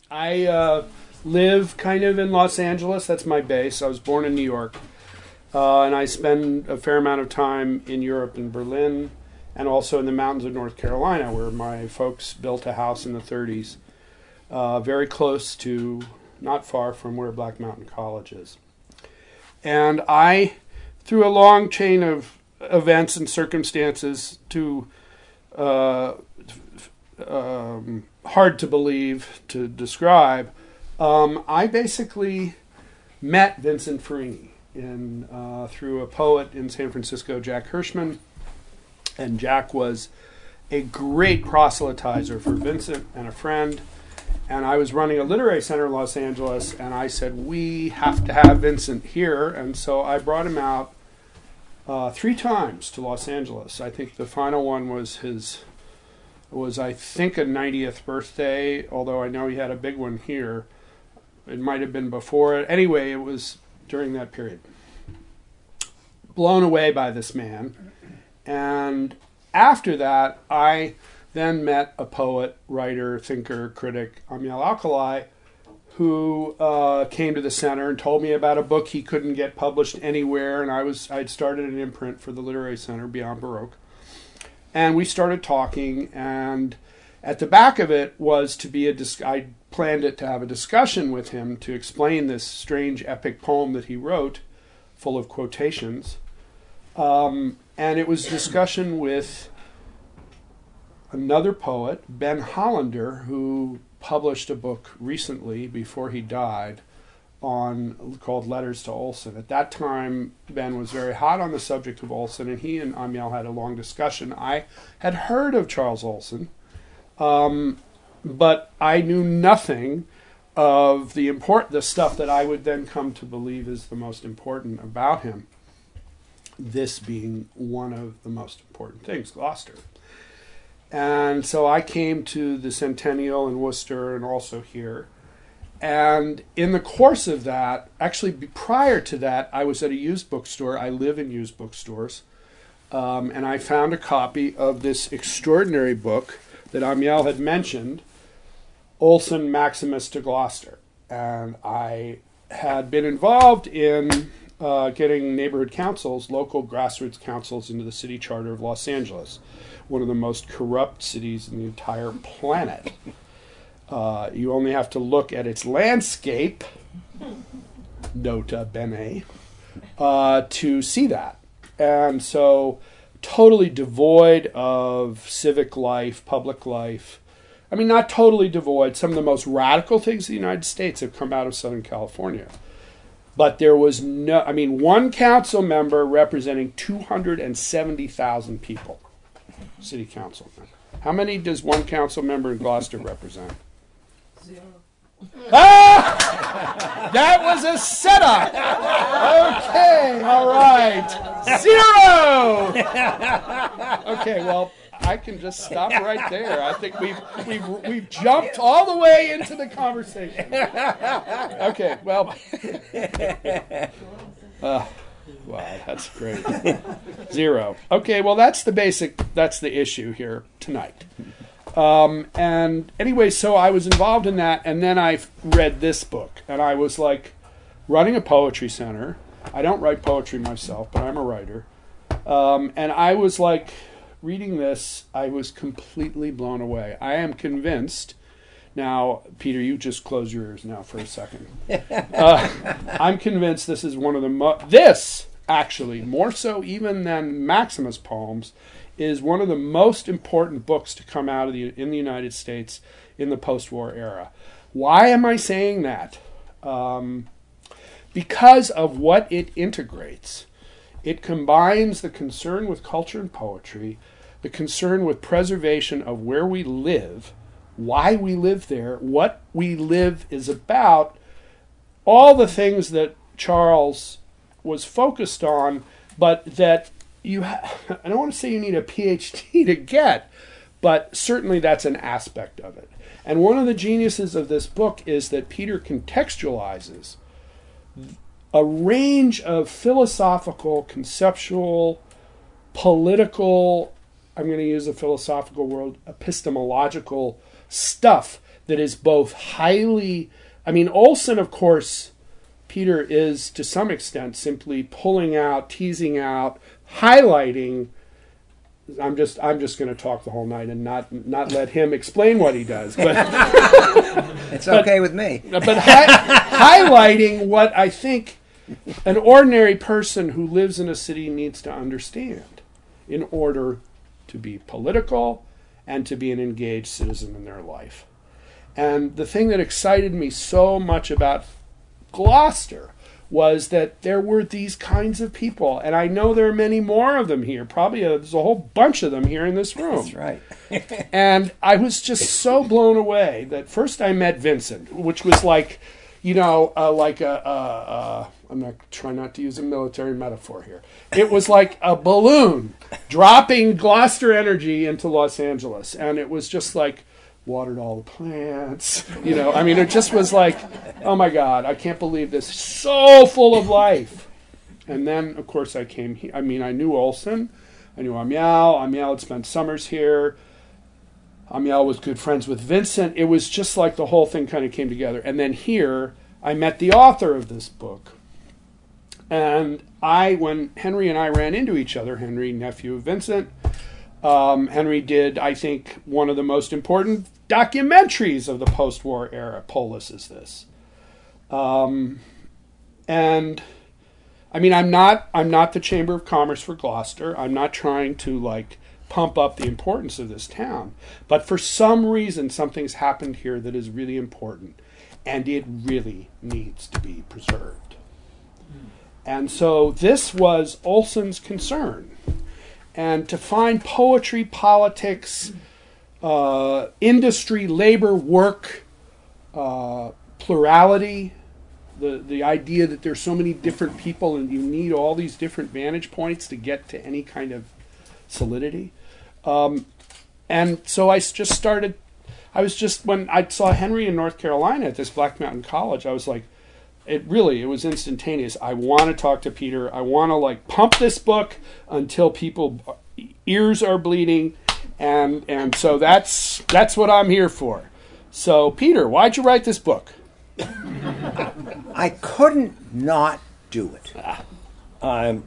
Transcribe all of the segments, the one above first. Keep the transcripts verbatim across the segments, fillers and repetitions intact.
I uh, live kind of in Los Angeles. That's my base. I was born in New York. Uh, and I spend a fair amount of time in Europe, in Berlin, and also in the mountains of North Carolina, where my folks built a house in the thirties, uh, very close to, not far from where Black Mountain College is. And I, through a long chain of events and circumstances, to uh, um, hard to believe, to describe, um, I basically met Vincent Fellini in uh, through a poet in San Francisco, Jack Hirschman. And Jack was a great proselytizer for Vincent and a friend. And I was running a literary center in Los Angeles, and I said, we have to have Vincent here. And so I brought him out uh, three times to Los Angeles. I think the final one was his, was I think a ninetieth birthday, although I know he had a big one here. It might have been before it. Anyway, it was during that period. Blown away by this man. And after that, I then met a poet, writer, thinker, critic, Amiel Alcalay, who uh, came to the center and told me about a book he couldn't get published anywhere. And I was I'd started an imprint for the Literary Center, Beyond Baroque. And we started talking, and at the back of it was to be a dis- I planned it to have a discussion with him to explain this strange epic poem that he wrote, full of quotations. Um, and it was discussion with another poet, Ben Hollander, who published a book recently before he died on called Letters to Olson. At that time, Ben was very hot on the subject of Olson, and he and Amiel had a long discussion. I had heard of Charles Olson, um, but I knew nothing of the import, the stuff that I would then come to believe is the most important about him. This being one of the most important things, Gloucester. And so I came to the Centennial in Worcester and also here. And in the course of that, actually prior to that, I was at a used bookstore. I live in used bookstores. Um, and I found a copy of this extraordinary book that Amiel had mentioned, Olson, Maximus to Gloucester. And I had been involved in uh, getting neighborhood councils, local grassroots councils, into the city charter of Los Angeles, one of the most corrupt cities in the entire planet. Uh, you only have to look at its landscape, nota bene, uh, to see that. And so totally devoid of civic life, public life. I mean, not totally devoid. Some of the most radical things in the United States have come out of Southern California. But there was no, I mean, one council member representing two hundred seventy thousand people. City council member. How many does one council member in Gloucester represent? Zero. Ah! That was a setup. Okay, all right. Zero. Okay, well, I can just stop right there. I think we've we've we've jumped all the way into the conversation. Okay, well. Uh, wow, that's great. Zero. Okay, well, that's the basic. That's the issue here tonight. Um, and anyway, so I was involved in that, and then I read this book, and I was like running a poetry center. I don't write poetry myself, but I'm a writer. Um, and I was like reading this, I was completely blown away. I am convinced. Now, Peter, you just close your ears now for a second. Uh, I'm convinced this is one of the mo- this actually more so even than Maximus' poems, is one of the most important books to come out of the in the United States in the post-war era. Why am I saying that? Um, because of what it integrates. It combines the concern with culture and poetry, the concern with preservation of where we live, why we live there, what we live is about, all the things that Charles was focused on, but that you ha- I don't want to say you need a P H D to get, but certainly that's an aspect of it. And one of the geniuses of this book is that Peter contextualizes a range of philosophical, conceptual, political, I'm going to use a philosophical word, epistemological stuff that is both highly, I mean, Olson, of course, Peter is to some extent simply pulling out, teasing out, highlighting. I'm just I'm just going to talk the whole night and not not let him explain what he does. But it's okay but, with me. But hi- highlighting what I think an ordinary person who lives in a city needs to understand in order to be political and to be an engaged citizen in their life. And the thing that excited me so much about Gloucester was that there were these kinds of people, and I know there are many more of them here. Probably a, there's a whole bunch of them here in this room. That's right. And I was just so blown away that first I met Vincent, which was like, you know, uh, like a, a, a I'm not trying not to use a military metaphor here. It was like a balloon dropping Gloucester energy into Los Angeles, and it was just like watered all the plants, you know. I mean, it just was like, oh my God, I can't believe this. So full of life. And then, of course, I came here. I mean, I knew Olson. I knew Amiel. Amiel had spent summers here. Amiel was good friends with Vincent. It was just like the whole thing kind of came together. And then here, I met the author of this book. And I, when Henry and I ran into each other, Henry, nephew of Vincent, Um, Henry did, I think, one of the most important documentaries of the post-war era. Polis is this, um, and I mean, I'm not, I'm not the Chamber of Commerce for Gloucester. I'm not trying to like pump up the importance of this town, but for some reason, something's happened here that is really important, and it really needs to be preserved. Mm. And so this was Olson's concern. And to find poetry, politics, uh, industry, labor, work, uh, plurality, the, the idea that there's so many different people and you need all these different vantage points to get to any kind of solidity. Um, and so I just started, I was just, when I saw Henry in North Carolina at this Black Mountain College, I was like, It really, it was instantaneous. I want to talk to Peter. I want to like pump this book until people ears are bleeding, and and so that's that's what I'm here for. So Peter, why'd you write this book? I couldn't not do it. Um,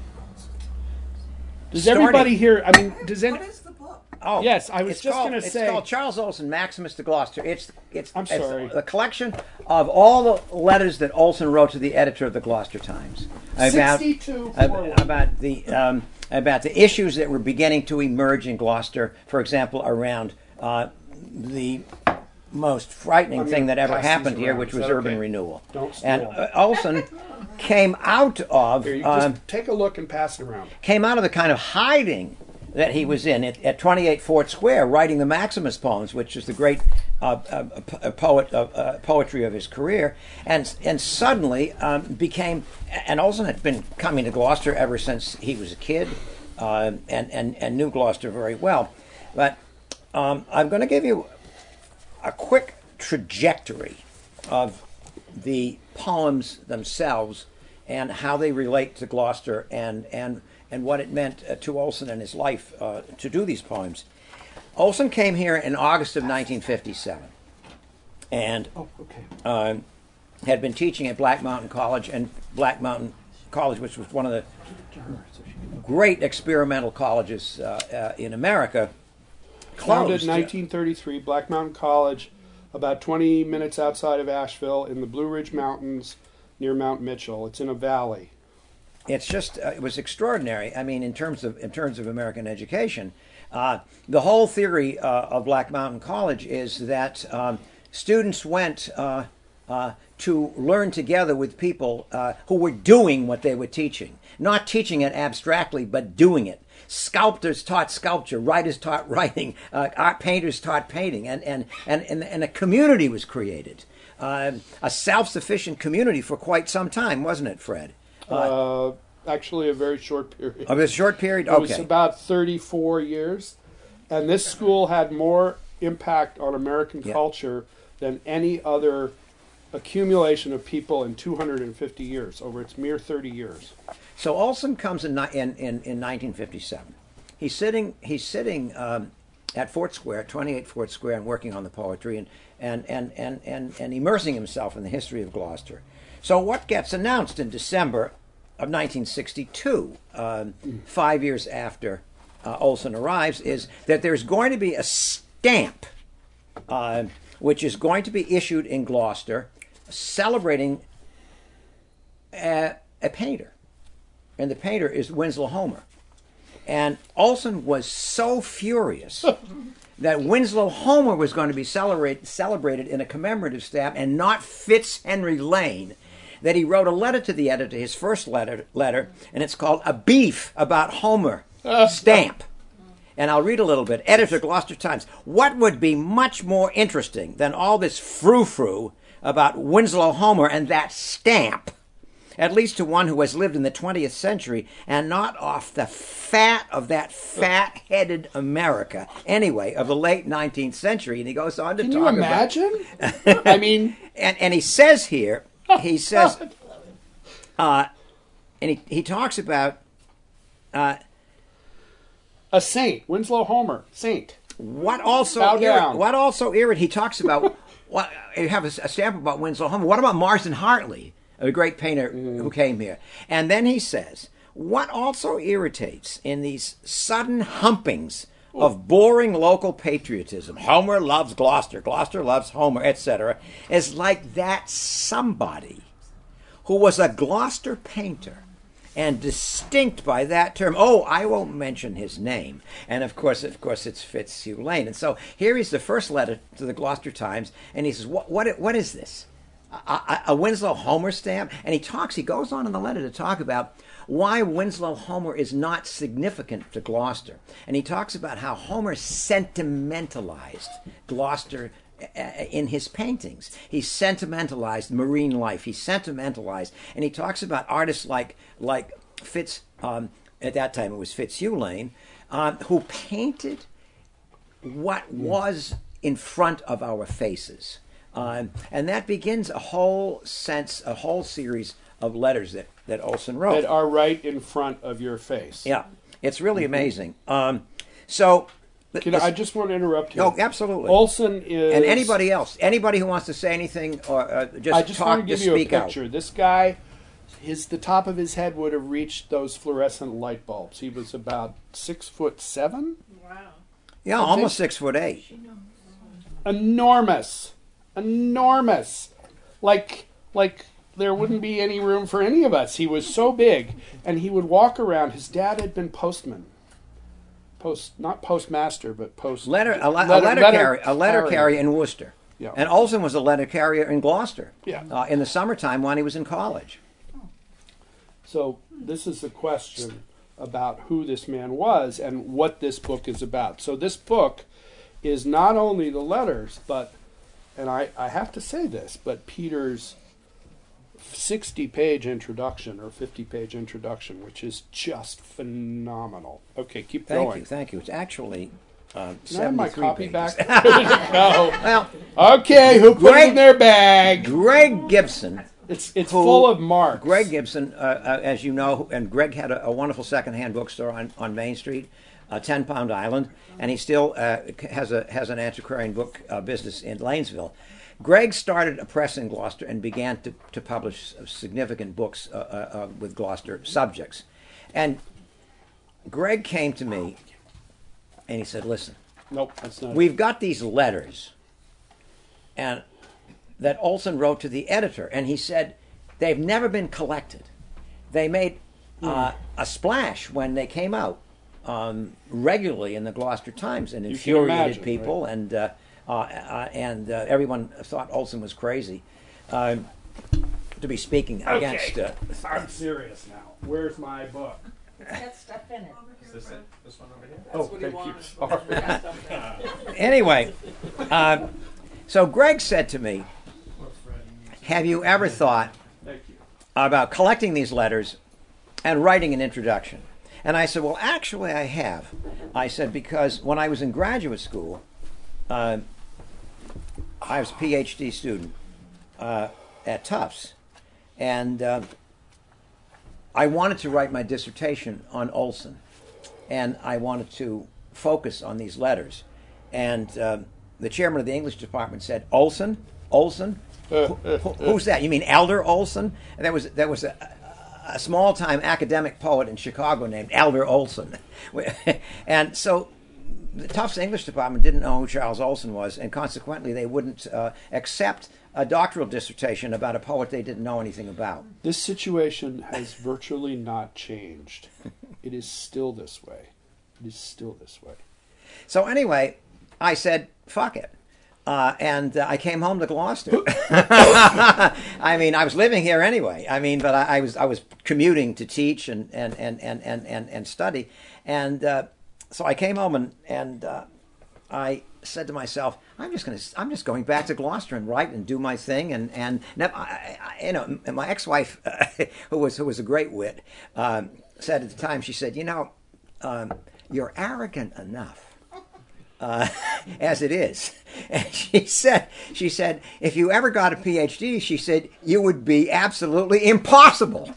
does starting, everybody here? I mean, does any? What is the book? Oh, yes, I was just going to say. It's called Charles Olson, Maximus to Gloucester. It's it's. I'm sorry. It's a collection of all the letters that Olson wrote to the editor of the Gloucester Times about sixty-two about, about the um, about the issues that were beginning to emerge in Gloucester. For example, around uh, the most frightening I'm thing that ever happened here, around. which Is was that urban okay? renewal. Don't steal and them. uh, Olson came out of Here, you um, just take a look and pass it around. came out of the kind of hiding that he was in at, at twenty-eight Fort Square, writing the Maximus poems, which is the great uh, uh, poet uh, uh, poetry of his career, and and suddenly um, became. And Olson had been coming to Gloucester ever since he was a kid, uh, and and and knew Gloucester very well. But um, I'm going to give you a quick trajectory of the poems themselves and how they relate to Gloucester and and. and what it meant uh, to Olson and his life uh, to do these poems. Olson came here in August of nineteen fifty-seven and Oh, okay. uh, had been teaching at Black Mountain College, and Black Mountain College, which was one of the great experimental colleges uh, uh, in America, Founded closed. in nineteen thirty-three, Black Mountain College, about twenty minutes outside of Asheville in the Blue Ridge Mountains near Mount Mitchell. It's in a valley. It's just uh, it was extraordinary. I mean, in terms of in terms of American education, uh, the whole theory uh, of Black Mountain College is that um, students went uh, uh, to learn together with people uh, who were doing what they were teaching, not teaching it abstractly, but doing it. Sculptors taught sculpture, writers taught writing, uh, art painters taught painting, and and and and, and a community was created, uh, a self-sufficient community for quite some time, wasn't it, Fred? Uh, actually, a very short period. Of a short period? It Okay. was about thirty-four years. And this school had more impact on American Yeah. culture than any other accumulation of people in two hundred fifty years, over its mere thirty years. So Olson comes in, ni- in, in, in nineteen fifty-seven. He's sitting, he's sitting um, at Fort Square, twenty-eight Fort Square, and working on the poetry and, and, and, and, and, and immersing himself in the history of Gloucester. So what gets announced in December of nineteen sixty-two, um, five years after uh, Olson arrives, is that there's going to be a stamp uh, which is going to be issued in Gloucester celebrating a, a painter. And the painter is Winslow Homer. And Olson was so furious that Winslow Homer was going to be celebrate, celebrated in a commemorative stamp and not Fitzhenry Lane, that he wrote a letter to the editor, his first letter, letter, and it's called A Beef About Homer Stamp. And I'll read a little bit. Editor, Gloucester Times. What would be much more interesting than all this frou-frou about Winslow Homer and that stamp, at least to one who has lived in the twentieth century and not off the fat of that fat-headed America, anyway, of the late nineteenth century. And he goes on to Can talk you imagine? about... I mean... And, and he says here, he says, uh, and he, he talks about... Uh, a saint, Winslow Homer, saint. What also... Bow irri- down. What also irritates... He talks about... what, you have a, a stamp about Winslow Homer. What about Marsden Hartley, a great painter mm. who came here? And then he says, what also irritates in these sudden humpings of boring local patriotism, Homer loves Gloucester, Gloucester loves Homer, et cetera, is like that somebody who was a Gloucester painter and distinct by that term. Oh, I won't mention his name. And of course, of course, it's Fitzhugh Lane. And so here is the first letter to the Gloucester Times, and he says, what, what, what is this? A, a, a Winslow Homer stamp? And he talks, he goes on in the letter to talk about why Winslow Homer is not significant to Gloucester. And he talks about how Homer sentimentalized Gloucester in his paintings. He sentimentalized marine life. He sentimentalized, and he talks about artists like like Fitz. Um, at that time, it was Fitzhugh Lane, um, who painted what was in front of our faces, um, and that begins a whole sense, a whole series of letters that that Olson wrote that are right in front of your face. Yeah, it's really mm-hmm. amazing. Um, so. Can I, I just want to interrupt you. Oh, absolutely. Olson is... And anybody else, anybody who wants to say anything or uh, just I just talk, want to give just you a speak picture. out. This guy, his the top of his head would have reached those fluorescent light bulbs. He was about six foot seven. Wow. Yeah, I almost think. six foot eight. Enormous, enormous. Like like there wouldn't be any room for any of us. He was so big, and he would walk around. His dad had been postman. Post, not postmaster, but post Letter, a, le- letter, a letter, letter carrier, a letter carrier. carrier in Worcester. Yeah. And Olson was a letter carrier in Gloucester. Yeah. Uh, in the summertime when he was in college. So this is a question about who this man was and what this book is about. So this book is not only the letters, but, and I, I have to say this, but Peter's sixty-page introduction or fifty-page introduction, which is just phenomenal. Okay, keep Thank going. you, thank you. It's actually uh, Can I have my seventy-three copy pages. back? no. Well, Okay, who put it Greg- in their bag? Greg Gibson. It's it's who- full of marks. Greg Gibson, uh, uh, as you know, and Greg had a, a wonderful secondhand bookstore on, on Main Street, uh, Ten Pound Island, and he still uh, has a has an antiquarian book uh, business in Lanesville. Greg started a press in Gloucester and began to, to publish significant books uh, uh, uh, with Gloucester subjects. And Greg came to me and he said, listen, Nope, that's not it. we've got these letters and that Olson wrote to the editor, and he said they've never been collected. They made uh, a splash when they came out um, regularly in the Gloucester Times and You can infuriated imagine, people, right? and uh, uh, uh, and uh, everyone thought Olson was crazy uh, to be speaking against. Uh, I'm serious now. Where's my book? It's got stuff in it. Is this it? This one over here? Oh, That's what he thank you. wanted. Sorry. It's got stuff in it. anyway, uh, so Greg said to me, "Have you ever thought Thank you. about collecting these letters and writing an introduction?" And I said, well, actually, I have. I said, because when I was in graduate school, uh, I was a PhD student uh, at Tufts, and uh, I wanted to write my dissertation on Olson, and I wanted to focus on these letters. and um, the chairman of the English department said, "Olson, Olson, Uh, Who- uh, who- uh. who's that? You mean Elder Olson?" And there was there was a, a small-time academic poet in Chicago named Elder Olson, and so the Tufts English department didn't know who Charles Olson was, and consequently they wouldn't uh, accept a doctoral dissertation about a poet they didn't know anything about. This situation has virtually not changed. It is still this way. It is still this way. So anyway, I said, "Fuck it." Uh, and uh, I came home to Gloucester. I mean, I was living here anyway. I mean, but I, I was I was commuting to teach and and and and and, and, and study, and uh, so I came home and and uh, I said to myself, "I'm just going to I'm just going back to Gloucester and write and do my thing." And and now, I, I, you know, my ex-wife, who was who was a great wit, um, said at the time, she said, "You know, um, you're arrogant enough." Uh, as it is, and she said, she said, if you ever got a P H D, she said, you would be absolutely impossible.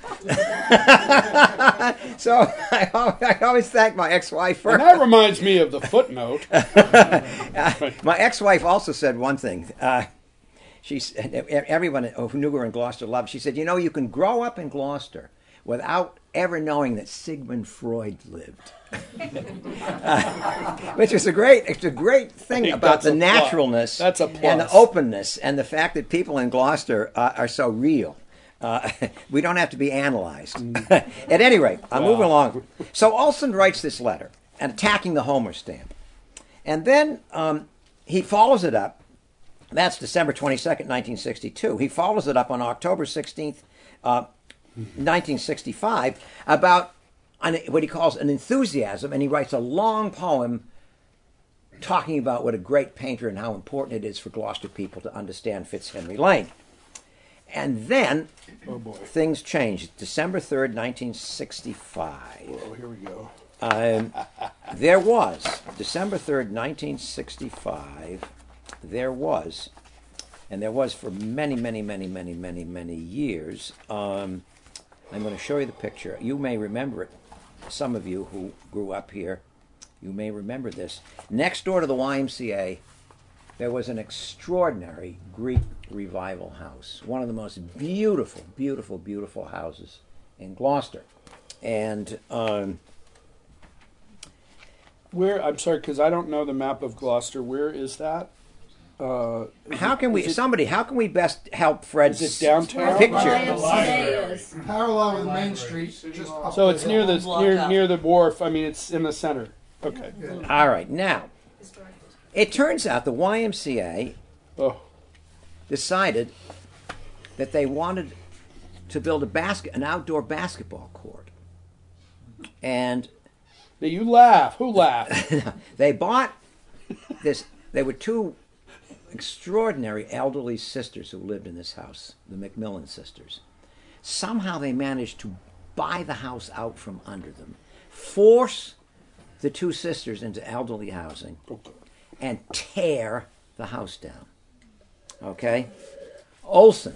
So I, I always thank my ex-wife for. And that reminds me of the footnote. uh, my ex-wife also said one thing. Uh, she said, everyone who knew her in Gloucester loved. She said, "You know, you can grow up in Gloucester without ever knowing that Sigmund Freud lived." uh, which is a great, it's a great thing about the naturalness That's a plus. and the openness and the fact that people in Gloucester uh, are so real. Uh, we don't have to be analyzed. At any rate, I'm Wow. moving along. So Olson writes this letter and attacking the Homer stamp, and then um, he follows it up. That's December twenty-second, nineteen sixty-two. He follows it up on October sixteenth, uh, nineteen sixty-five, about an, what he calls an enthusiasm, and he writes a long poem talking about what a great painter and how important it is for Gloucester people to understand Fitzhenry Lane. And then Oh boy. things changed. December third, nineteen sixty-five. Oh, here we go. Um, there was, December third, nineteen sixty-five, there was, and there was for many, many, many, many, many, many years. Um, I'm going to show you the picture. You may remember it. Some of you who grew up here, you may remember this. Next door to the Y M C A, there was an extraordinary Greek revival house. One of the most beautiful, beautiful, beautiful houses in Gloucester. And um, Where, I'm sorry, because I don't know the map of Gloucester. Where is that? Uh, is how it- can we, is it- somebody, how can we best help Fred's Is it downtown? picture? Y M C A is. Parallel with Main Street, just up So it's the near hill. the block near up. near the wharf. I mean, it's in the center. Okay. All right, now, it turns out the Y M C A Oh, decided that they wanted to build a basket, an outdoor basketball court. And now you laugh. Who laughed? they bought this, there were two extraordinary elderly sisters who lived in this house, the Macmillan sisters. Somehow they managed to buy the house out from under them, force the two sisters into elderly housing, Okay. and tear the house down. Okay? Olson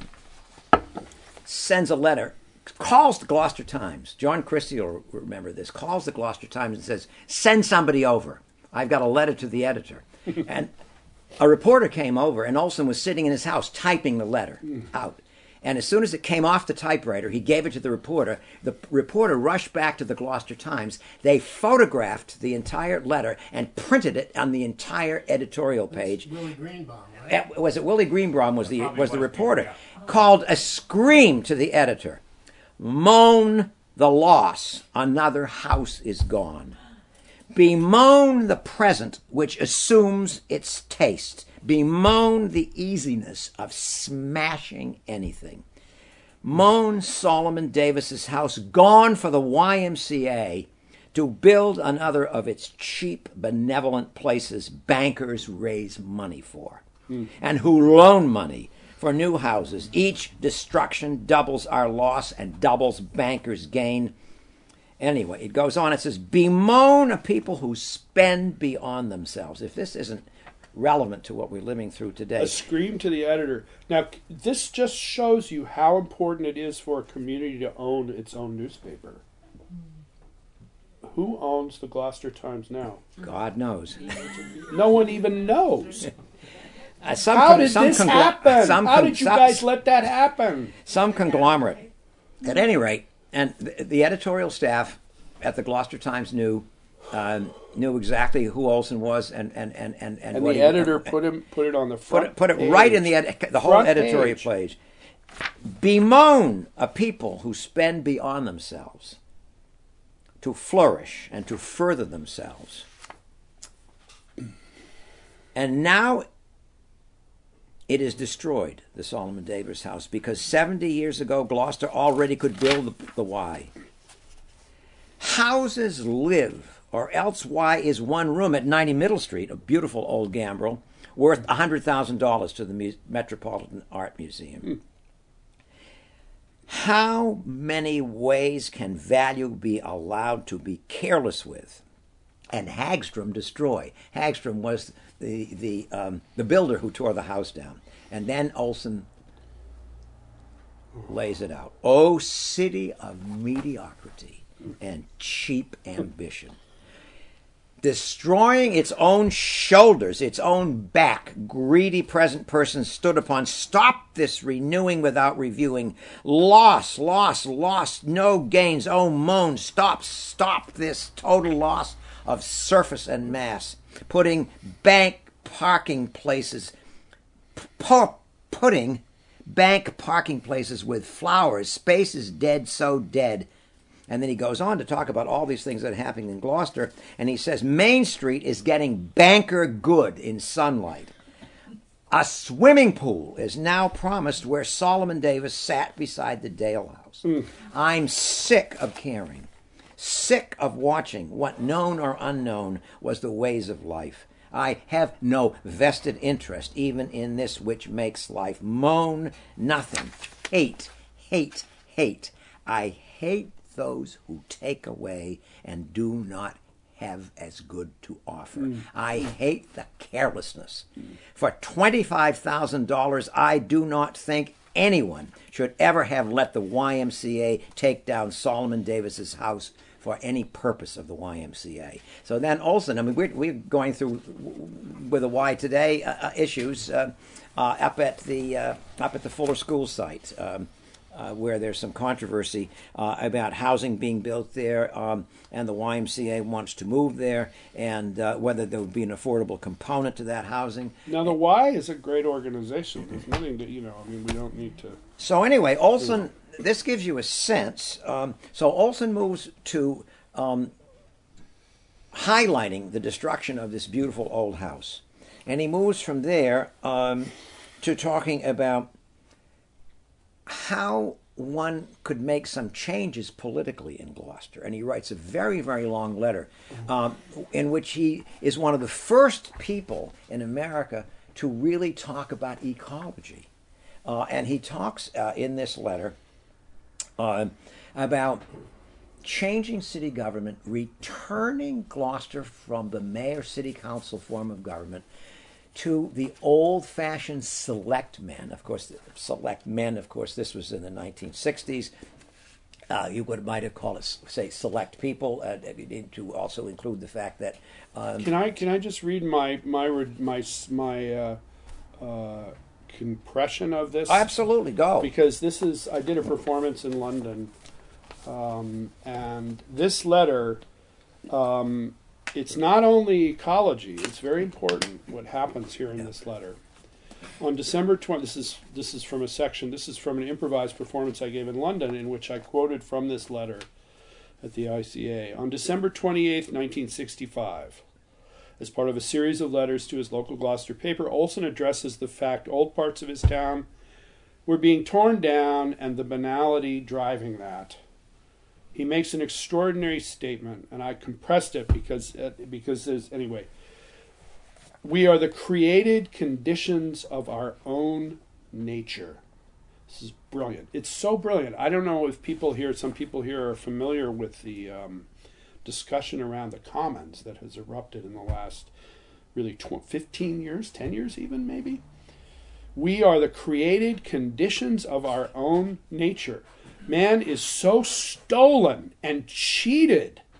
sends a letter, calls the Gloucester Times. John Christie will remember this. Calls the Gloucester Times and says, "Send somebody over. I've got a letter to the editor." And a reporter came over, and Olson was sitting in his house typing the letter out. And as soon as it came off the typewriter, he gave it to the reporter. The reporter rushed back to the Gloucester Times. They photographed the entire letter and printed it on the entire editorial page. Willie Greenbaum, right? Uh, Was it Willie Greenbaum was the was the reporter? Called a scream to the editor. "Moan the loss, another house is gone. Bemoan the present which assumes its taste. Bemoan the easiness of smashing anything. Moan Solomon Davis's house gone for the Y M C A to build another of its cheap, benevolent places bankers raise money for, and who loan money for new houses. Each destruction doubles our loss and doubles bankers' gain." Anyway, it goes on. It says, "Bemoan a people who spend beyond themselves." If this isn't relevant to what we're living through today. A scream to the editor. Now, this just shows you how important it is for a community to own its own newspaper. Who owns the Gloucester Times now? God knows. No one even knows. Uh, some How con- did some this congl- happen? some How con- did you some- guys let that happen? Some conglomerate. At any rate, and the, the editorial staff at the Gloucester Times knew um, knew exactly who Olson was, and and and and, and, And what the he, editor and- put him put it on the put front. it, put it page. right in the ed- the whole Front editorial page. page. Bemoan a people who spend beyond themselves to flourish and to further themselves. And now it is destroyed, the Solomon Davis house, because seventy years ago Gloucester already could build the, the Y. Houses live, or else why is one room at ninety Middle Street, a beautiful old gambrel, worth one hundred thousand dollars to the Mu- Metropolitan Art Museum? Hmm. How many ways can value be allowed to be careless with and Hagstrom destroy? Hagstrom was the the um, the builder who tore the house down, and then Olson lays it out. Oh, city of mediocrity and cheap ambition, destroying its own shoulders, its own back, greedy present person stood upon. Stop this renewing without reviewing. Loss, loss, loss, no gains. Oh, moan, stop, stop this total loss of surface and mass. Putting bank parking places, pu- putting bank parking places with flowers. Space is dead, so dead. And then he goes on to talk about all these things that are happening in Gloucester, and he says Main Street is getting banker good in sunlight. A swimming pool is now promised where Solomon Davis sat beside the Dale House. Mm. I'm sick of caring, sick of watching what known or unknown was the ways of life. I have no vested interest even in this which makes life. Moan nothing. Hate, hate, hate. I hate those who take away and do not have as good to offer. Mm. I hate the carelessness. Mm. For twenty-five thousand dollars, I do not think anyone should ever have let the Y M C A take down Solomon Davis's house for any purpose of the Y M C A. So then Olson, I mean, we're, we're going through with the Y Today uh, issues uh, uh, up at the uh, up at the Fuller School site. Um, Uh, where there's some controversy uh, about housing being built there, um, and the Y M C A wants to move there, and uh, whether there would be an affordable component to that housing. Now, the Y is a great organization. There's nothing to, you know, I mean, we don't need to... So anyway, Olson, this gives you a sense. Um, so Olson moves to um, highlighting the destruction of this beautiful old house. And he moves from there um, to talking about how one could make some changes politically in Gloucester. And he writes a very, very long letter um, in which he is one of the first people in America to really talk about ecology. Uh, and he talks uh, in this letter uh, about changing city government, returning Gloucester from the mayor city council form of government to the old-fashioned select men. Of course, select men, of course, this was in the nineteen sixties. Uh, you would might have called it, say, select people, uh, to also include the fact that... Um, can I can I just read my my my my uh, uh, compression of this? Absolutely, go. Because this is, I did a performance in London, um, and this letter... Um, It's not only ecology, it's very important what happens here in this letter. On December twentieth, this is, this is from a section, this is from an improvised performance I gave in London in which I quoted from this letter at the I C A. On December twenty-eighth, nineteen sixty-five, as part of a series of letters to his local Gloucester paper, Olson addresses the fact old parts of his town were being torn down and the banality driving that. He makes an extraordinary statement, and I compressed it because uh, because there's anyway. We are the created conditions of our own nature. This is brilliant. It's so brilliant. I don't know if people here, some people here are familiar with the um, discussion around the commons that has erupted in the last really tw- fifteen years, ten years even maybe. We are the created conditions of our own nature. Man is so stolen and cheated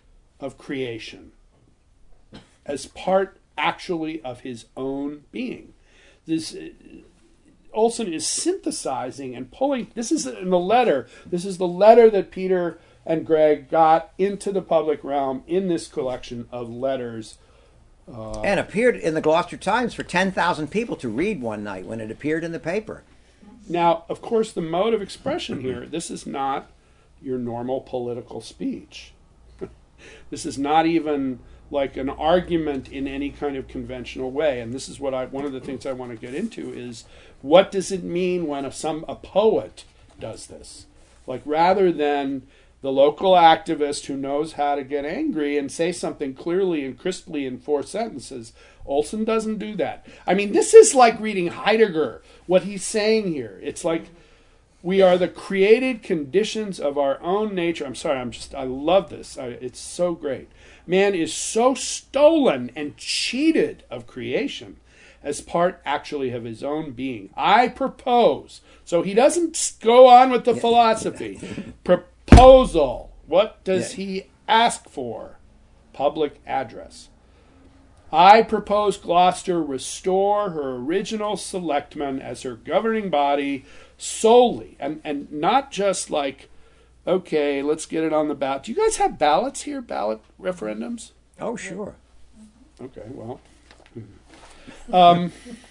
of creation as part actually of his own being. This uh, Olson is synthesizing and pulling. This is in the letter. This is the letter that Peter and Greg got into the public realm in this collection of letters. Uh, and appeared in the Gloucester Times for ten thousand people to read one night when it appeared in the paper. Now, of course, the mode of expression here, this is not your normal political speech. This is not even like an argument in any kind of conventional way. And this is what I, one of the things I want to get into is, what does it mean when a, some, a poet does this? Like, rather than the local activist who knows how to get angry and say something clearly and crisply in four sentences, Olson doesn't do that. I mean, this is like reading Heidegger, what he's saying here. It's like, we are the created conditions of our own nature. I'm sorry, I'm just, I love this. I, it's so great. Man is so stolen and cheated of creation as part actually of his own being. I propose. So he doesn't go on with the philosophy. Proposal. What does Yeah. he ask for? Public address. I propose Gloucester restore her original selectmen as her governing body solely, and, and not just like, okay, let's get it on the ballot. Do you guys have ballots here, ballot referendums? Oh, sure. Okay, well. Um,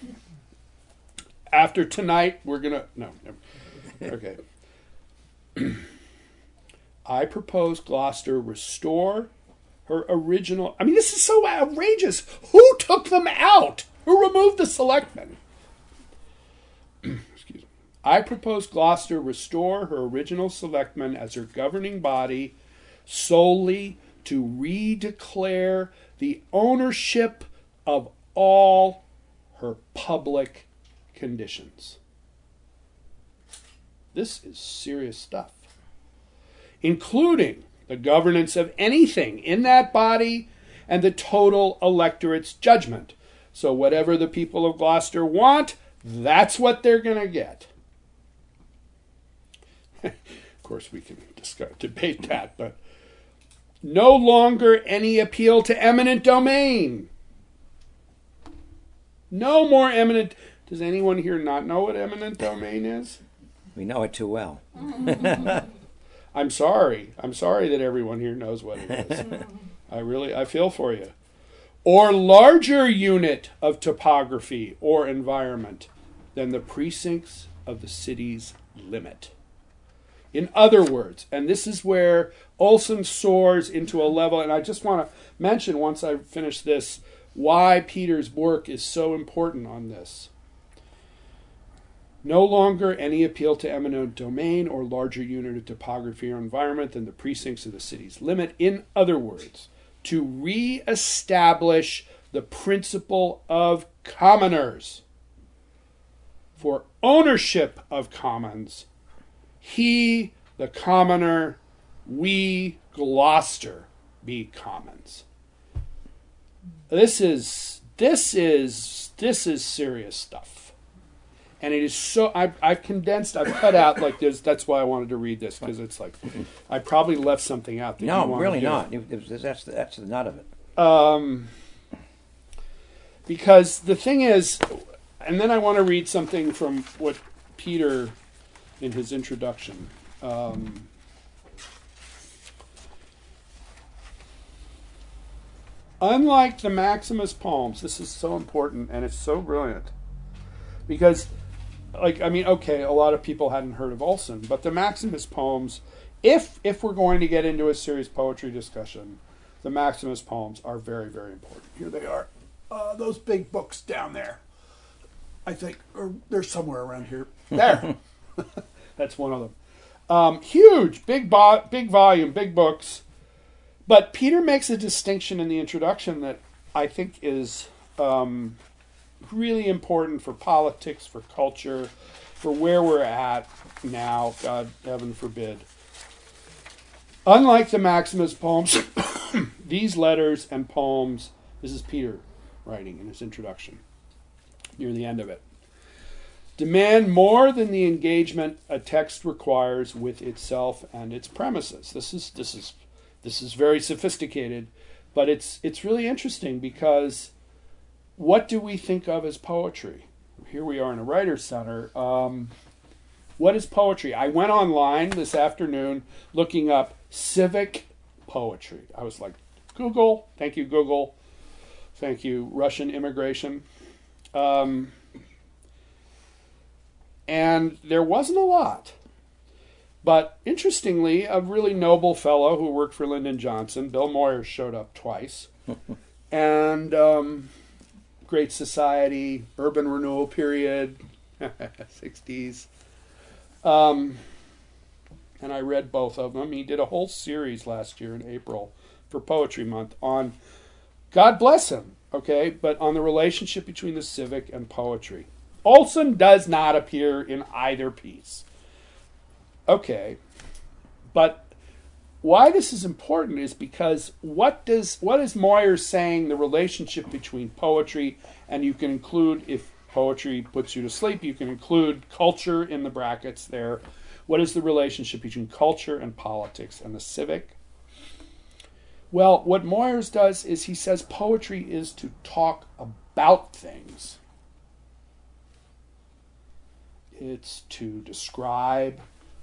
after tonight, we're going to... No, no. Okay. I propose Gloucester restore her original... I mean, this is so outrageous. Who took them out? Who removed the selectmen? Excuse me. I propose Gloucester restore her original selectmen as her governing body solely to redeclare the ownership of all her public conditions. This is serious stuff. Including the governance of anything in that body and the total electorate's judgment. So whatever the people of Gloucester want, that's what they're going to get. Of course, we can discuss, debate that, but no longer any appeal to eminent domain. No more eminent... Does anyone here not know what eminent domain is? We know it too well. I'm sorry. I'm sorry that everyone here knows what it is. I really, I feel for you. Or larger unit of topography or environment than the precincts of the city's limit. In other words, and this is where Olson soars into a level, and I just want to mention once I finish this, why Peter's work is so important on this. No longer any appeal to eminent domain or larger unit of topography or environment than the precincts of the city's limit. In other words, to re-establish the principle of commoners. For ownership of commons, he, the commoner, we, Gloucester, be commons. This is, this is, this is serious stuff. And it is so, I've, I've condensed, I've cut out, like, there's, that's why I wanted to read this, because it's like, I probably left something out. That you No, wanted really to. not. It- it was- that's, the, that's the nut of it. Um, because the thing is, and then I want to read something from what Peter, in his introduction, um, unlike the Maximus poems, this is so important and it's so brilliant. Because, like, I mean, okay, a lot of people hadn't heard of Olson, but the Maximus poems, if if we're going to get into a serious poetry discussion, the Maximus poems are very, very important. Here they are. Uh, those big books down there. I think, or they're somewhere around here. There. That's one of them. Um, huge, big, bo- big volume, big books. But Peter makes a distinction in the introduction that I think is um, really important for politics, for culture, for where we're at now, God, heaven forbid. Unlike the Maximus poems, these letters and poems, this is Peter writing in his introduction, near the end of it, demand more than the engagement a text requires with itself and its premises. This is this is This is very sophisticated, but it's it's really interesting because what do we think of as poetry? Here we are in a writer's center. Um, what is poetry? I went online this afternoon looking up civic poetry. I was like, Google, thank you, Google. Thank you, Russian immigration. Um, and there wasn't a lot. But interestingly, a really noble fellow who worked for Lyndon Johnson, Bill Moyers, showed up twice. and um, Great Society, Urban Renewal Period, sixties. Um, and I read both of them. He did a whole series last year in April for Poetry Month on, God bless him, okay, but on the relationship between the civic and poetry. Olson does not appear in either piece. Okay, but why this is important is because what does what is Moyers saying the relationship between poetry, and you can include, if poetry puts you to sleep, you can include culture in the brackets there. What is the relationship between culture and politics and the civic? Well, what Moyers does is he says poetry is to talk about things. It's to describe,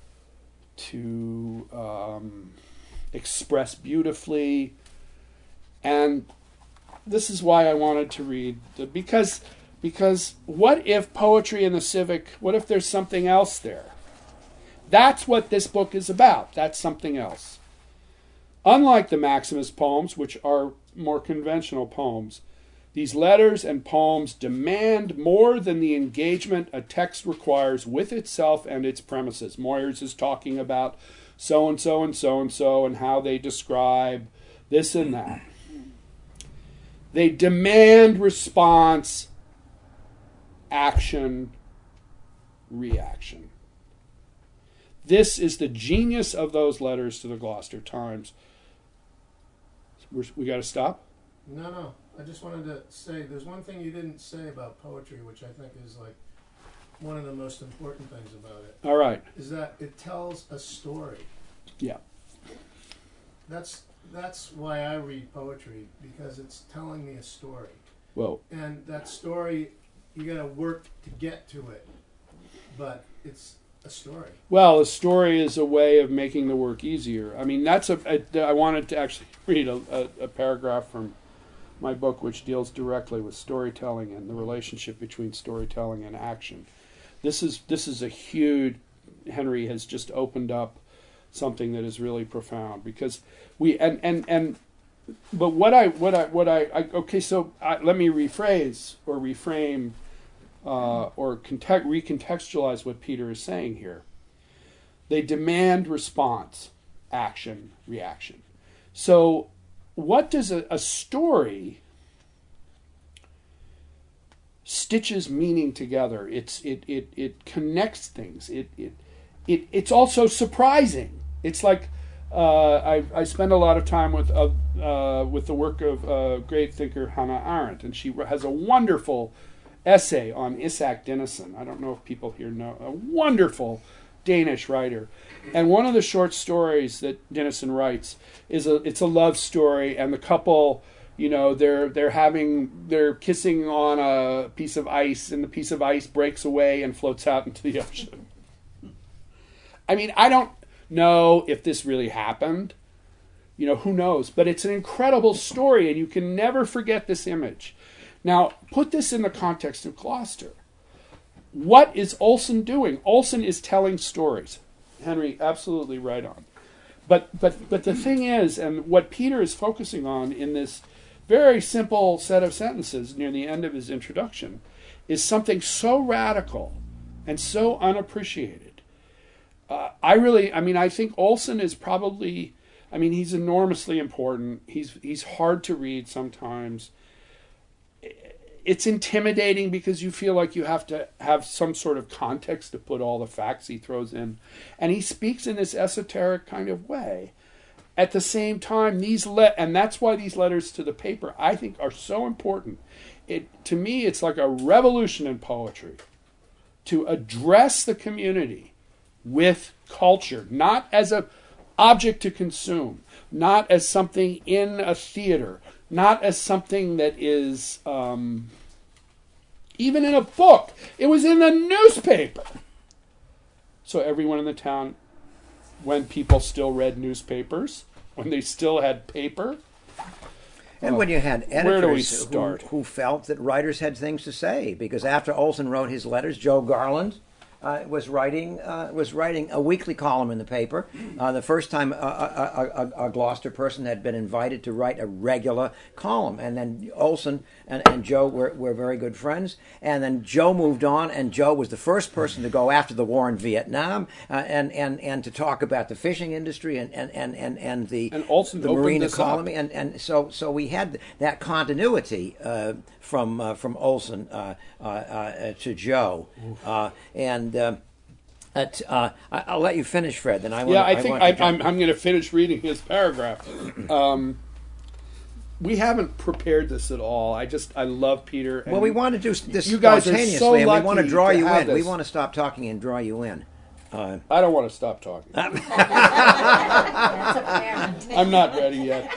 to um, express beautifully. And this is why I wanted to read, the, because, because what if poetry and the civic, what if there's something else there? That's what this book is about. That's something else. Unlike the Maximus poems, which are more conventional poems, these letters and poems demand more than the engagement a text requires with itself and its premises. Moyers is talking about so-and-so and so-and-so and how they describe this and that. They demand response, action, reaction. This is the genius of those letters to the Gloucester Times. We're, we got to stop? No, no. I just wanted to say, there's one thing you didn't say about poetry, which I think is like one of the most important things about it. All right. Is that it tells a story. Yeah. That's that's why I read poetry, because it's telling me a story. Well, and that story, you got to work to get to it, but it's a story. Well, a story is a way of making the work easier. I mean, that's a. I, I wanted to actually read a, a, a paragraph from my book which deals directly with storytelling and the relationship between storytelling and action. This is this is a huge. Henry has just opened up something that is really profound, because we and and and. But what I what I what I, I okay. So I, let me rephrase or reframe. Uh, or context, recontextualize what Peter is saying here. They demand response, action, reaction. So what does a, a story stitches meaning together? It's it it it connects things. It it it it's also surprising. It's like uh, I I spend a lot of time with uh, uh, with the work of uh, great thinker Hannah Arendt, and she has a wonderful essay on Isak Dinesen. I don't know if people here know. A wonderful Danish writer. And one of the short stories that Dinesen writes is a it's a love story, and the couple, you know, they're they're having they're kissing on a piece of ice, and the piece of ice breaks away and floats out into the ocean. I mean, I don't know if this really happened. You know, who knows? But it's an incredible story, and you can never forget this image. Now, put this in the context of Gloucester. What is Olson doing? Olson is telling stories. Henry, absolutely right on. But but but the thing is, and what Peter is focusing on in this very simple set of sentences near the end of his introduction, is something so radical and so unappreciated. Uh, I really, I mean, I think Olson is probably, I mean, he's enormously important. He's he's hard to read sometimes. It's intimidating because you feel like you have to have some sort of context to put all the facts he throws in. And he speaks in this esoteric kind of way. At the same time, these le- and that's why these letters to the paper, I think, are so important. It, to me, it's like a revolution in poetry to address the community with culture, not as a object to consume, not as something in a theater, not as something that is um, even in a book. It was in the newspaper. So everyone in the town, when people still read newspapers, when they still had paper. And when you had Where do we editors who, start? who felt that writers had things to say, because after Olson wrote his letters, Joe Garland uh, was writing uh, was writing a weekly column in the paper. Uh, the first time a, a, a, a Gloucester person had been invited to write a regular column, and then Olson and, and Joe were, were very good friends. And then Joe moved on, and Joe was the first person to go after the war in Vietnam uh, and, and, and to talk about the fishing industry and and, and, and, and the And Olson the opened marine this economy, up. and and so so we had that continuity uh, from uh, from Olson uh, uh, uh, to Joe, uh, and. Uh, at, uh, I- I'll let you finish, Fred. Then I want Yeah, I think want I, to jump- I'm, I'm going to finish reading his paragraph. Um, we haven't prepared this at all. I just, I love Peter. And Well, we want to do this you guys are spontaneously, so and we want to lucky draw to you have in. We this. want to stop talking and draw you in. Uh, I don't want to stop talking. That's apparent. I'm not ready yet.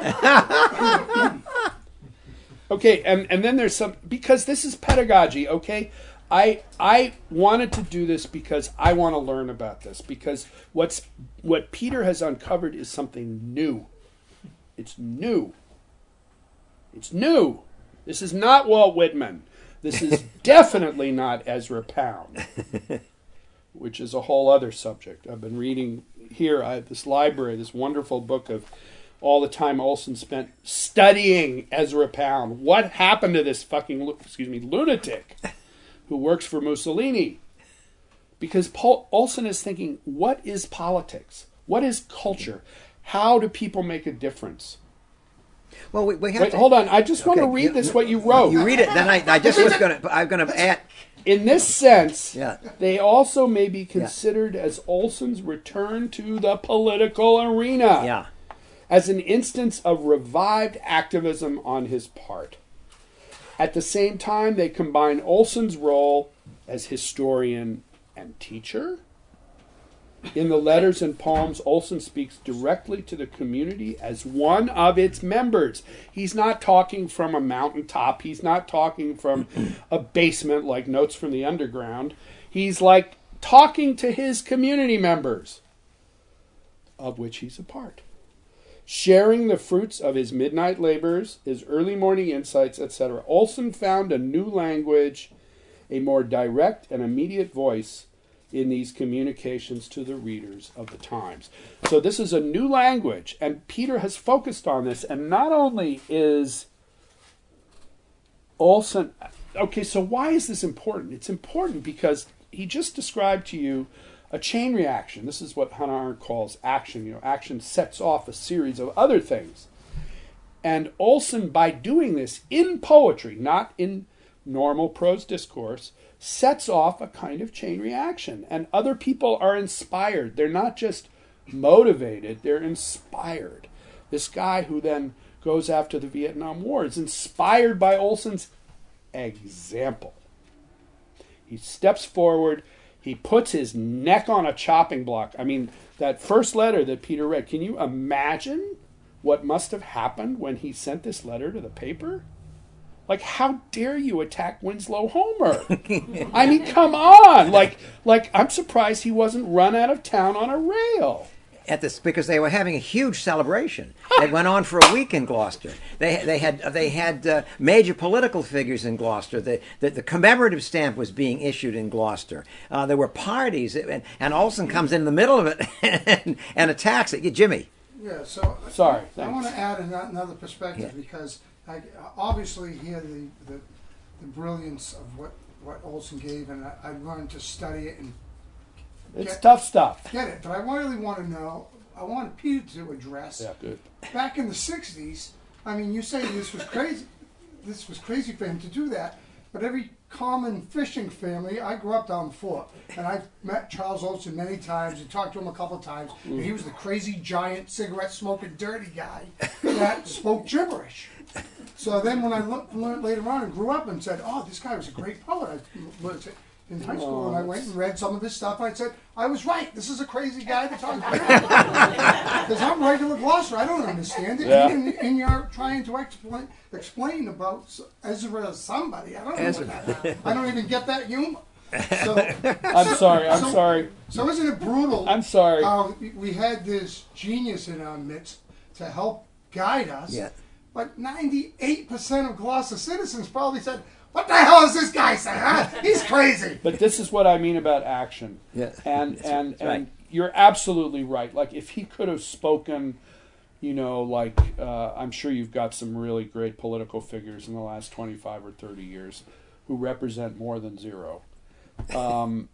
Okay, and, and then there's some, because this is pedagogy, okay? I I wanted to do this because I want to learn about this, because what's what Peter has uncovered is something new. It's new. It's new. This is not Walt Whitman. This is definitely not Ezra Pound, which is a whole other subject. I've been reading here, I have this library, this wonderful book of all the time Olson spent studying Ezra Pound. What happened to this fucking, excuse me, lunatic who works for Mussolini? Because Paul Olson is thinking, what is politics? What is culture? How do people make a difference? well, we, we have Wait, to hold on. I just want to Okay, read you- this, what you wrote. You read it, then I, I just was going to. I'm going to add. In this sense, Yeah. they also may be considered as Olson's return to the political arena. Yeah. As an instance of revived activism on his part. At the same time, they combine Olson's role as historian and teacher. In the letters and poems, Olson speaks directly to the community as one of its members. He's not talking from a mountaintop. He's not talking from a basement like Notes from the Underground. He's like talking to his community members, of which he's a part. Sharing the fruits of his midnight labors, his early morning insights, et cetera. Olson found a new language, a more direct and immediate voice in these communications to the readers of the Times. So this is a new language, and Peter has focused on this. And not only is Olson... Okay, so why is this important? It's important because he just described to you a chain reaction. This is what Hannah Arendt calls action. You know, action sets off a series of other things. And Olson, by doing this in poetry, not in normal prose discourse, sets off a kind of chain reaction. And other people are inspired. They're not just motivated, they're inspired. This guy who then goes after the Vietnam War is inspired by Olson's example. He steps forward. He puts his neck on a chopping block. I mean, that first letter that Peter read, can you imagine what must have happened when he sent this letter to the paper? Like, how dare you attack Winslow Homer? I mean, come on. Like, like I'm surprised he wasn't run out of town on a rail. At this, because they were having a huge celebration. It went on for a week in Gloucester. They they had they had uh, major political figures in Gloucester. The, the the commemorative stamp was being issued in Gloucester. Uh, there were parties, and, and Olson comes in the middle of it and, and attacks it. Yeah, Jimmy. Yeah, so Sorry, I thanks. want to add an- another perspective Yeah. because I obviously hear the, the the brilliance of what what Olson gave, and I, I learned to study it and It's Get- tough stuff. get it. But I really want to know. I want Peter to address Yeah, good. back in the sixties. I mean, you say this was crazy. This was crazy for him to do that. But every common fishing family, I grew up down the Fort, and I've met Charles Olson many times and talked to him a couple of times. And he was the crazy, giant, cigarette-smoking, dirty guy that spoke gibberish. So then when I looked, learned later on and grew up and said, oh, this guy was a great poet, I learned it. in high school, Oh, and I went and read some of his stuff. And I said, I was right. This is a crazy guy to talk about. Because I'm regular Gloucester. I don't understand it. Yeah. And, and you're trying to explain explain about Ezra as somebody. I don't know. Ezra. What that, I don't even get that humor. So, I'm sorry. I'm so- sorry. so isn't it brutal? I'm sorry. How we had this genius in our midst to help guide us. Yeah. But ninety-eight percent of Gloucester citizens probably said, "What the hell is this guy saying? Huh? He's crazy." But this is what I mean about action. Yeah. And That's and right. and you're absolutely right. Like if he could have spoken, you know, like uh, I'm sure you've got some really great political figures in the last twenty-five or thirty years who represent more than zero. Um,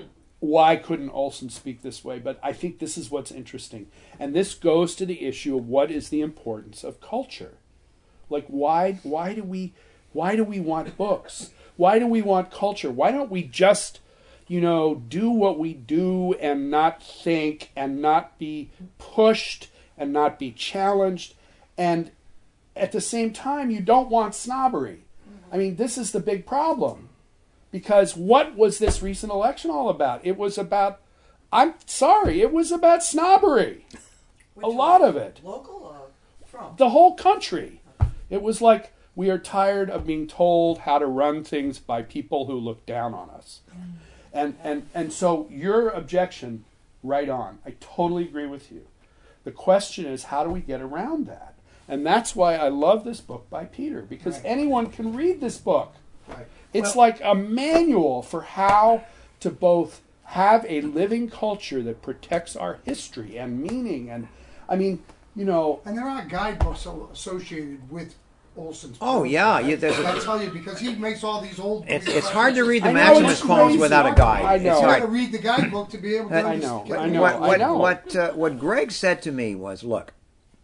why couldn't Olson speak this way? But I think this is what's interesting. And this goes to the issue of what is the importance of culture. Like why why do we why do we want books? Why do we want culture? Why don't we just, you know, do what we do and not think and not be pushed and not be challenged? And at the same time, you don't want snobbery. I mean, this is the big problem. Because what was this recent election all about? It was about, I'm sorry, it was about snobbery. Which A lot one? of it. Local or from? The whole country. It was like, we are tired of being told how to run things by people who look down on us. And, and, and so your objection, right on. I totally agree with you. The question is, how do we get around that? And that's why I love this book by Peter, because Right. anyone can read this book. Right. It's like a manual for how to both have a living culture that protects our history and meaning. And, I mean, you know, And there are guidebooks al- associated with Olson's. Oh, poems. yeah, I- you- there's a- I'll tell you, because he makes all these old. It's, it's hard to read the I know, Maximus it's poems crazy. without a guide. I It's know. You got hard. to read the guidebook to be able to. I know, understand- I know. what what know. what, uh, what Greg said to me was, look,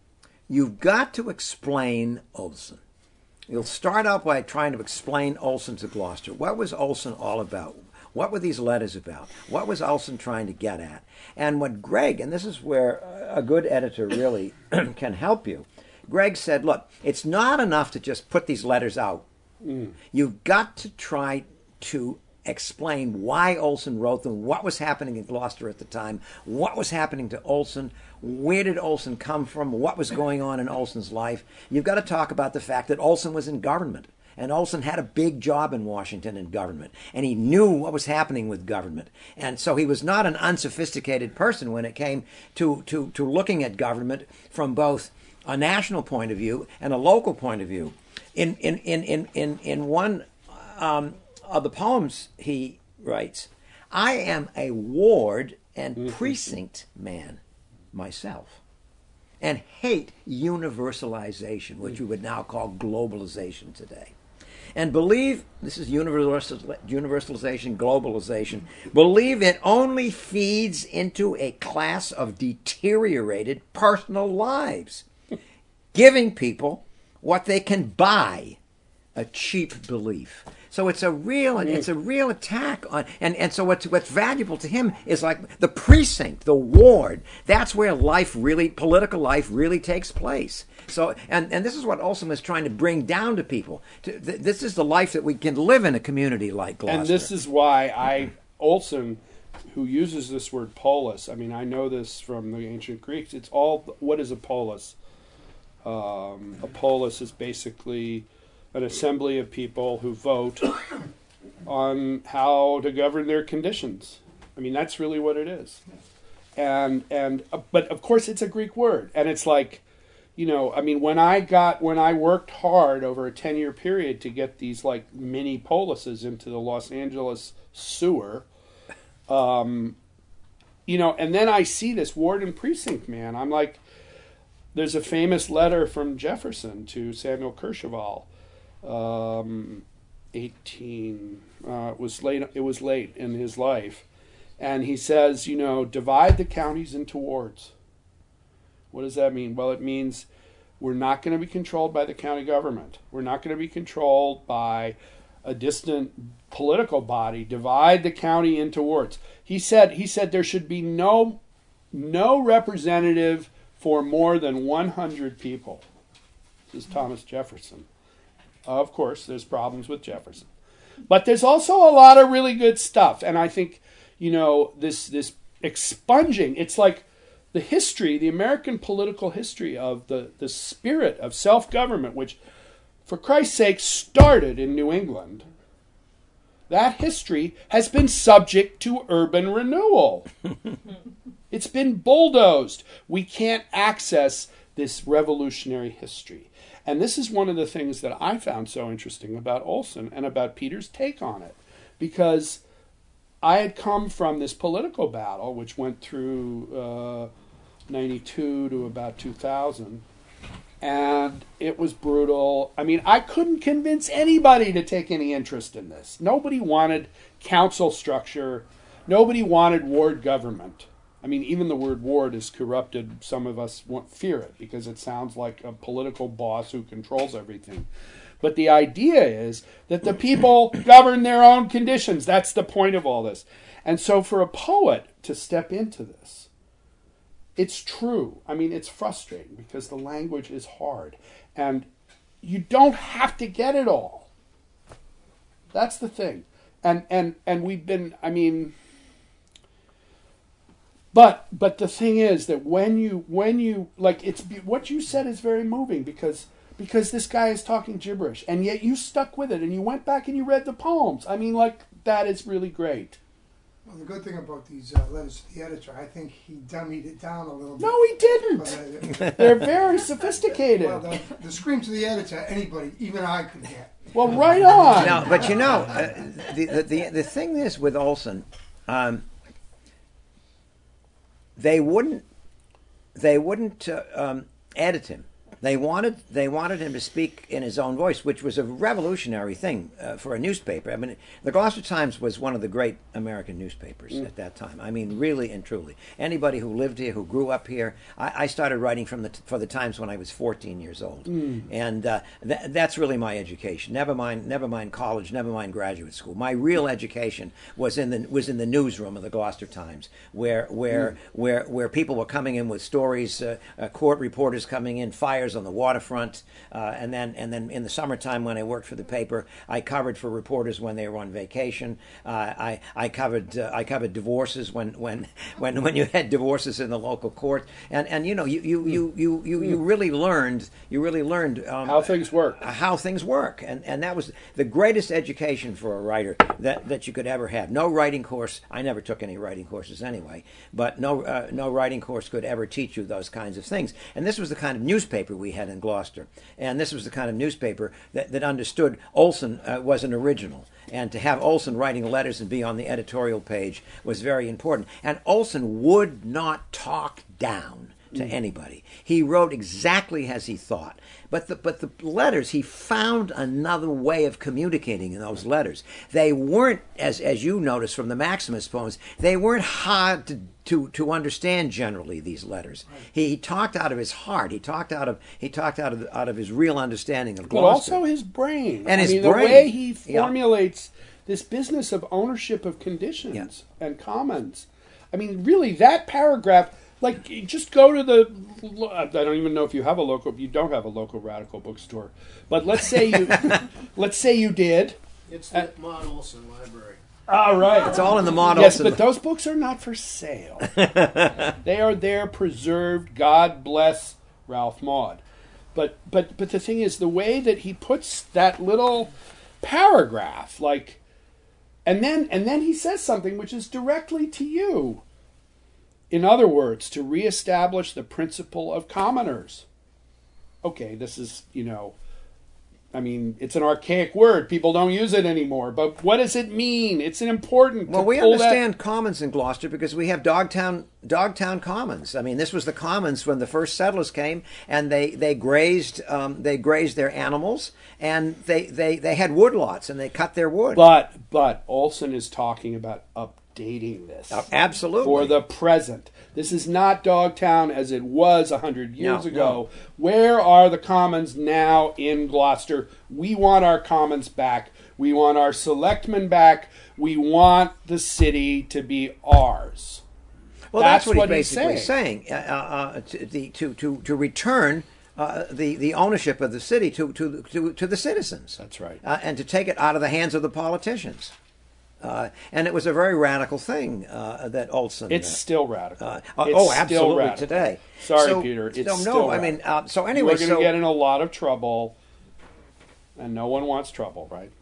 you've got to explain Olson. You'll start out by trying to explain Olson to Gloucester. What was Olson all about? What were these letters about? What was Olson trying to get at? And what Greg, and this is where a good editor really can help you, Greg said, look, it's not enough to just put these letters out. Mm. You've got to try to explain why Olson wrote them, what was happening in Gloucester at the time, what was happening to Olson, where did Olson come from, what was going on in Olson's life. You've got to talk about the fact that Olson was in government. And Olson had a big job in Washington in government. And he knew what was happening with government. And so he was not an unsophisticated person when it came to, to, to looking at government from both a national point of view and a local point of view. In, in, in, in, in, in one um, of the poems he writes, I am a ward and precinct man myself, and hate universalization, which we would now call globalization today. And believe, this is universal, universalization, globalization, believe it only feeds into a class of deteriorated personal lives, giving people what they can buy, a cheap belief. So it's a real, it's a real attack on, and, and so what's what's valuable to him is like the precinct, the ward. That's where life really, political life really takes place. So, and, and this is what Olson was trying to bring down to people. To, th- this is the life that we can live in a community like Gloucester. and this is why I, Olson, who uses this word polis, I mean, I know this from the ancient Greeks. It's all, what is a polis? Um, a polis is basically an assembly of people who vote on how to govern their conditions. I mean, that's really what it is. And and uh, but of course it's a Greek word, and it's like, you know, I mean, when I got when I worked hard over a ten year period to get these like mini polises into the Los Angeles sewer, um, you know, and then I see this ward and precinct man. I'm like, there's a famous letter from Jefferson to Samuel Kercheval. Um, eighteen. Uh, it was late. It was late in his life, and he says, you know, divide the counties into wards. What does that mean? Well, it means we're not going to be controlled by the county government. We're not going to be controlled by a distant political body. Divide the county into wards. He said. He said there should be no no representative for more than one hundred people. This is Thomas Jefferson. Of course, there's problems with Jefferson. But there's also a lot of really good stuff, and I think, you know, this this expunging. It's like the history, the American political history of the the spirit of self-government, which, for Christ's sake, started in New England. That history has been subject to urban renewal. It's been bulldozed. We can't access this revolutionary history. And this is one of the things that I found so interesting about Olson and about Peter's take on it. Because I had come from this political battle, which went through uh, ninety-two to about two thousand. And it was brutal. I mean, I couldn't convince anybody to take any interest in this. Nobody wanted council structure. Nobody wanted ward government. I mean, even the word ward is corrupted. Some of us won't fear it because it sounds like a political boss who controls everything. But the idea is that the people govern their own conditions. That's the point of all this. And so for a poet to step into this, it's true. I mean, it's frustrating because the language is hard. And you don't have to get it all. That's the thing. And and and we've been, I mean, but but the thing is that when you when you like it's what you said is very moving because because this guy is talking gibberish and yet you stuck with it and you went back and you read the poems. I mean, like, that is really great. Well, the good thing about these uh, letters to the editor, I think he dummied it down a little bit. No, he didn't. But, uh, They're very sophisticated. well, the, the scream to the editor, anybody, even I could get. Well, right on. No, but you know, uh, the, the the the thing is with Olson, um, they wouldn't they wouldn't uh, um, edit him. They wanted they wanted him to speak in his own voice, which was a revolutionary thing uh, for a newspaper. I mean, the Gloucester Times was one of the great American newspapers mm. at that time. I mean, really and truly. Anybody who lived here, who grew up here, I, I started writing from the for the Times when I was fourteen years old, mm. and uh, th- that's really my education. Never mind, never mind college, never mind graduate school. My real education was in the was in the newsroom of the Gloucester Times, where where mm. where where people were coming in with stories, uh, uh, court reporters coming in, fires on the waterfront, uh, and then and then in the summertime when I worked for the paper, I covered for reporters when they were on vacation. Uh, I I covered uh, I covered divorces when when when when you had divorces in the local court, and and you know you you you you you, you really learned you really learned um, how things work, how things work, and and that was the greatest education for a writer that that you could ever have. No writing course. I never took any writing courses anyway, but no uh, no writing course could ever teach you those kinds of things. And this was the kind of newspaper we had in Gloucester, and this was the kind of newspaper that, that understood Olson uh, was an original, and to have Olson writing letters and be on the editorial page was very important. And Olson would not talk down to mm. anybody. He wrote exactly as he thought. But the but the letters, he found another way of communicating in those letters. They weren't, as as you noticed from the Maximus poems, they weren't hard to to, to understand generally, these letters. Right. He, he talked out of his heart. He talked out of he talked out of out of his real understanding of Gloucester. But also his brain. And I his mean, brain. The way he formulates yeah. this business of ownership of conditions yeah. and commons. I mean, really, that paragraph. Like, just go to the, I don't even know if you have a local, you don't have a local radical bookstore. But let's say you, let's say you did. It's the uh, Maud Olson Library. All right. It's all in the Maud Yes, Olson. but those books are not for sale. They are there preserved. God bless Ralph Maud. But, but, but the thing is, the way that he puts that little paragraph, like, and then, and then he says something which is directly to you. In other words, to reestablish the principle of commoners. Okay, this is, you know, I mean, it's an archaic word. People don't use it anymore. But what does it mean? It's an important. Well, to we pull understand that... commons in Gloucester because we have Dogtown, Dogtown Commons. I mean, this was the commons when the first settlers came, and they they grazed um, they grazed their animals, and they, they, they had woodlots, and they cut their wood. But but Olson is talking about updating this. Uh, absolutely. For the present. This is not Dogtown as it was a hundred years no, ago. No. Where are the commons now in Gloucester? We want our commons back. We want our selectmen back. We want the city to be ours. Well, that's, that's what, what he's he's basically saying. saying. Uh, uh, to, the, to, to, to return uh, the the ownership of the city to to to, to the citizens. That's right. Uh, and to take it out of the hands of the politicians. Uh, and it was a very radical thing uh, that Olson. It's uh, still radical. Uh, It's oh, still absolutely radical. today. Sorry, So- Peter. It's no, still no. I radical. mean, uh, so anyway, We're going to so get in a lot of trouble, and no one wants trouble, right?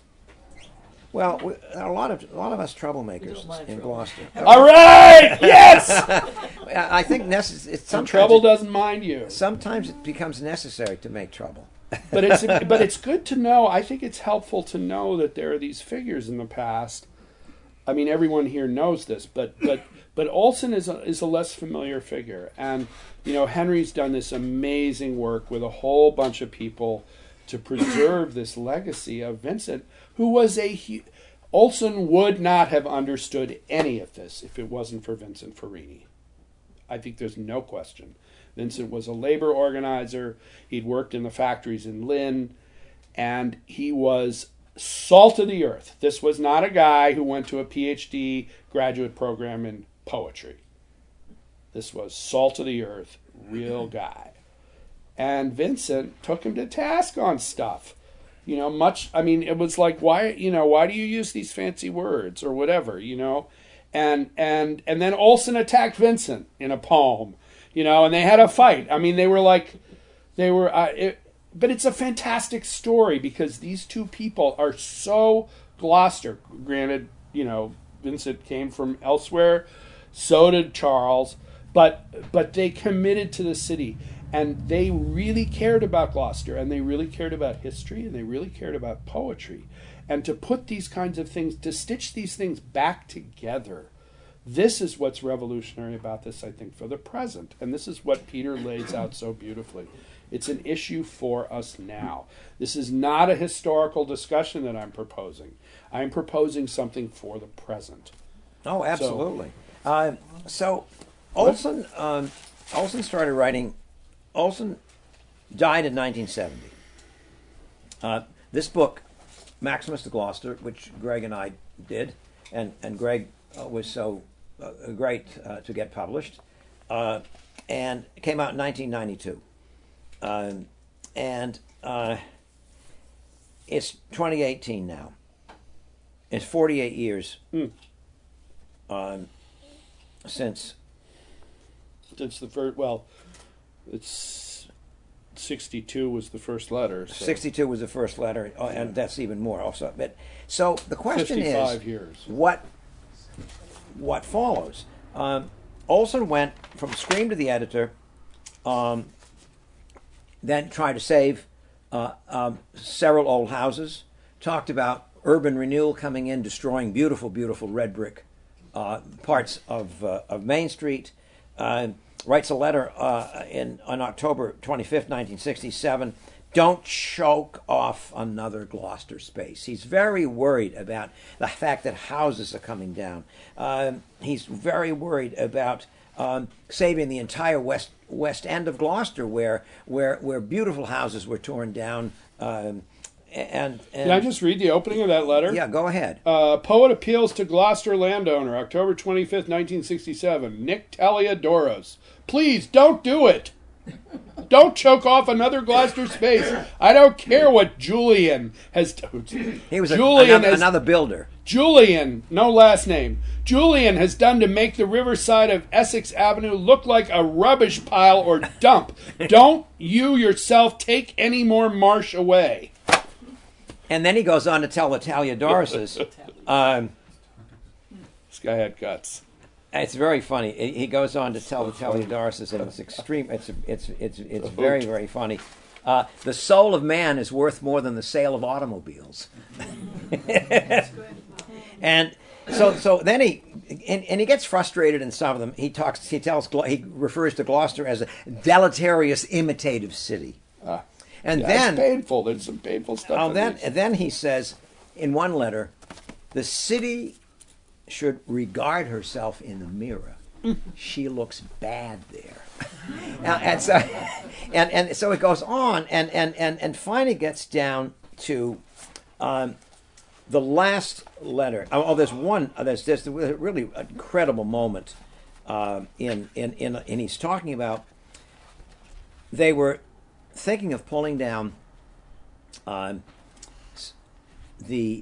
well, we, a lot of a lot of us troublemakers mind in trouble. Gloucester. All right. Yes. I I think necess- it's Some sometimes trouble it, doesn't mind you. sometimes it becomes necessary to make trouble. But it's but it's good to know. I think it's helpful to know that there are these figures in the past. I mean, everyone here knows this, but but but Olson is a, is a less familiar figure, and you know Henry's done this amazing work with a whole bunch of people to preserve this legacy of Vincent, who was a hu- Olson would not have understood any of this if it wasn't for Vincent Farini. I think there's no question. Vincent was a labor organizer. He'd worked in the factories in Lynn, and he was salt of the earth. This was not a guy who went to a P H D graduate program in poetry. This was salt of the earth, real guy. And Vincent took him to task on stuff. You know, much, I mean, it was like, why, you know, why do you use these fancy words or whatever, you know? And, and, and then Olson attacked Vincent in a poem, you know, and they had a fight. I mean, they were like, they were, uh, it, but it's a fantastic story because these two people are so Gloucester. Granted, you know, Vincent came from elsewhere, so did Charles, but but they committed to the city, and they really cared about Gloucester, and they really cared about history, and they really cared about poetry. And to put these kinds of things, to stitch these things back together, this is what's revolutionary about this, I think, for the present. And this is what Peter lays out so beautifully. It's an issue for us now. This is not a historical discussion that I'm proposing. I'm proposing something for the present. Oh, absolutely. So, uh, so Olson, um, Olson started writing. Olson died in nineteen seventy. Uh, this book, Maximus to Gloucester, which Greg and I did, and and Greg uh, was so uh, great uh, to get published, uh, and it came out in nineteen ninety-two. Um, and uh, it's twenty eighteen now. It's forty-eight years Mm. um, since. Since the first, well, it's sixty-two was the first letter. So sixty-two was the first letter, uh, and that's even more also. But so the question fifty-five is, years. what what follows? Um, Olson went from Scream to the editor. Um, then tried to save uh, um, several old houses, talked about urban renewal coming in, destroying beautiful, beautiful red brick uh, parts of uh, of Main Street. Uh, writes a letter uh, in on October twenty-fifth, nineteen sixty-seven. Don't choke off another Gloucester space. He's very worried about the fact that houses are coming down. Um, he's very worried about um, saving the entire west west end of Gloucester, where where where beautiful houses were torn down. Um, and, and Can I just read the opening of that letter? yeah, go ahead. Uh, poet appeals to Gloucester landowner, October twenty-fifth, nineteen sixty-seven. Nick Taliadoros. Please don't do it. Don't choke off another Gloucester space. I don't care what Julian has done. He was a, Julian another, has, another builder. Julian, no last name. Julian has done to make the riverside of Essex Avenue look like a rubbish pile or dump. Don't you yourself take any more marsh away. And then he goes on to tell the Taliadoroses. um, This guy had guts. It's very funny. He he goes on to tell the Taliadoroses, and it's extreme. It's it's it's it's very very funny. Uh, the soul of man is worth more than the sale of automobiles. And so so then he and, and he gets frustrated in some of them. He talks. He tells. He refers to Gloucester as a deleterious imitative city. Ah. And Yeah, then it's painful. There's some painful stuff. Oh, in then, these. and then he says in one letter, the city should regard herself in the mirror. She looks bad there. and, and so, and, and so it goes on, and, and, and, and finally gets down to um, the last letter. Oh, oh, there's one. uh, There's there's a really incredible moment um, in, in in in he's talking about. They were thinking of pulling down um, the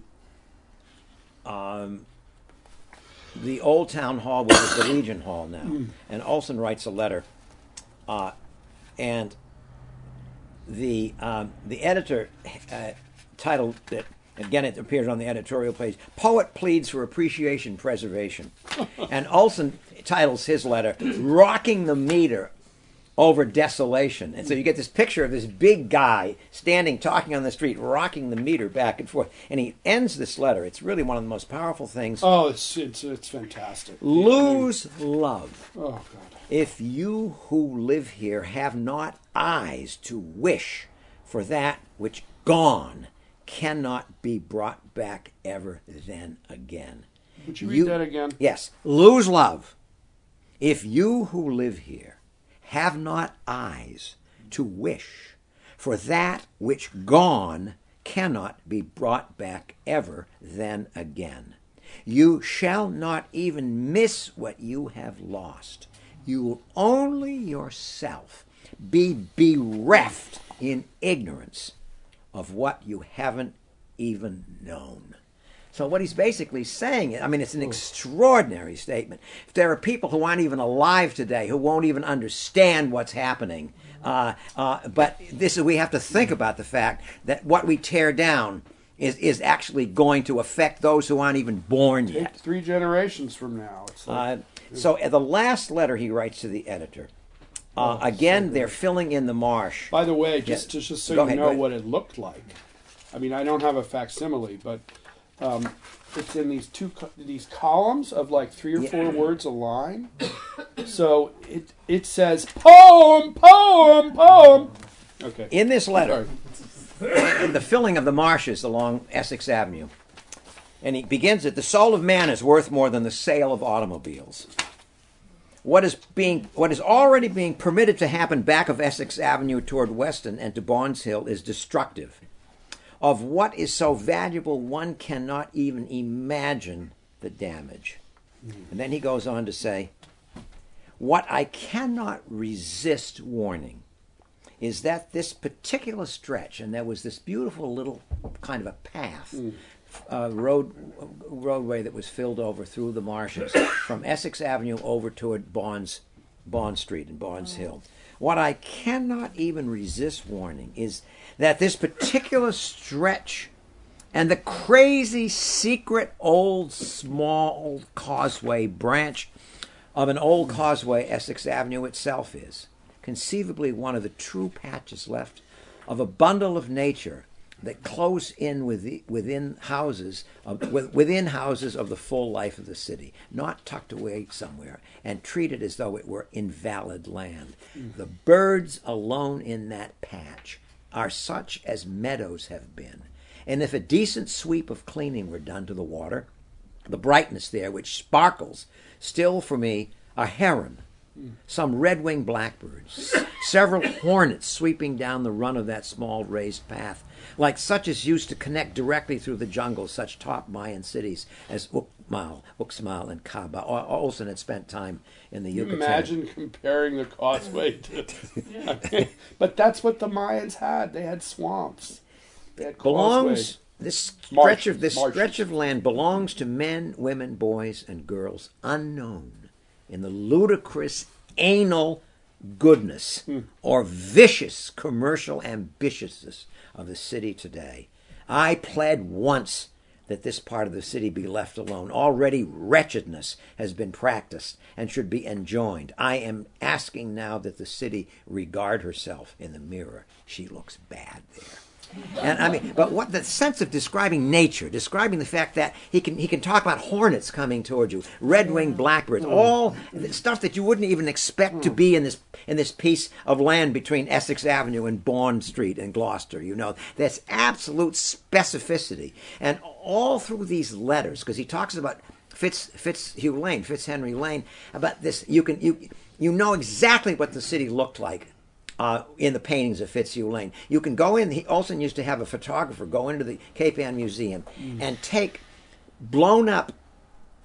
um, the old town hall, which is the Legion Hall now. Mm. And Olson writes a letter, uh, and the um, the editor uh, titled it. Again, it appears on the editorial page. Poet pleads for appreciation preservation. And Olson titles his letter, Rocking the Meter Over Desolation. And so you get this picture of this big guy standing, talking on the street, rocking the meter back and forth. And he ends this letter. It's really one of the most powerful things. Oh, it's it's, it's fantastic. Lose love. Oh, God. If you who live here have not eyes to wish for that which gone cannot be brought back ever then again. Would you read you, that again? Yes. Lose love. If you who live here have not eyes to wish for that which gone cannot be brought back ever then again. You shall not even miss what you have lost. You will only yourself be bereft in ignorance of what you haven't even known. So what he's basically saying, I mean, it's an extraordinary statement. If there are people who aren't even alive today, who won't even understand what's happening, uh, uh, but this is, we have to think about the fact that what we tear down is, is actually going to affect those who aren't even born Take yet. Three generations from now. It's like, uh, so uh, the last letter he writes to the editor, Uh, Oh, again, so they're filling in the marsh. By the way, just Yeah. to, just so Go you ahead, go know ahead. what it looked like. I mean, I don't have a facsimile, but um, it's in these two co- these columns of like three or Yeah. four words a line. So it it says poem, poem, poem. Okay. In this letter, Sorry. in the filling of the marshes along Essex Avenue, and he begins it, the soul of man is worth more than the sale of automobiles. What is being, what is already being permitted to happen back of Essex Avenue toward Weston and to Barnes Hill is destructive. Of what is so valuable, one cannot even imagine the damage. And then he goes on to say, what I cannot resist warning is that this particular stretch, and there was this beautiful little kind of a path, mm. uh, road roadway that was filled over through the marshes from Essex Avenue over toward Barnes, Barnes Street and Barnes Hill. What I cannot even resist warning is that this particular stretch and the crazy secret old small causeway branch of an old causeway Essex Avenue itself is conceivably one of the true patches left of a bundle of nature that close in with the, within houses of, within houses of the full life of the city, not tucked away somewhere and treated as though it were invalid land. Mm. The birds alone in that patch are such as meadows have been. And if a decent sweep of cleaning were done to the water, the brightness there, which sparkles, still for me, a heron, some red-winged blackbirds, several hornets sweeping down the run of that small raised path, like such as used to connect directly through the jungle such top Mayan cities as Uxmal, Uxmal and Kaaba. Olson had spent time in the Yucatan. Imagine comparing the causeway to... I mean, but that's what the Mayans had. They had swamps. They had belongs this stretch Marshes, of this marshes. stretch of land belongs to men, women, boys, and girls unknown in the ludicrous anal goodness hmm. or vicious commercial ambitiousness of the city today. I pled once that this part of the city be left alone. Already wretchedness has been practiced and should be enjoined. I am asking now that the city regard herself in the mirror. She looks bad there. And I mean, but what the sense of describing nature, describing the fact that he can he can talk about hornets coming towards you, red-winged blackbirds, all the stuff that you wouldn't even expect to be in this in this piece of land between Essex Avenue and Bourne Street and Gloucester. You know, that's absolute specificity, and all through these letters, because he talks about Fitz Fitzhugh Lane, Fitzhenry Lane, about this, you can you you know exactly what the city looked like. Uh, in the paintings of Fitzhugh Lane. You can go in, he Olson used to have a photographer go into the Cape Ann Museum mm. and take blown up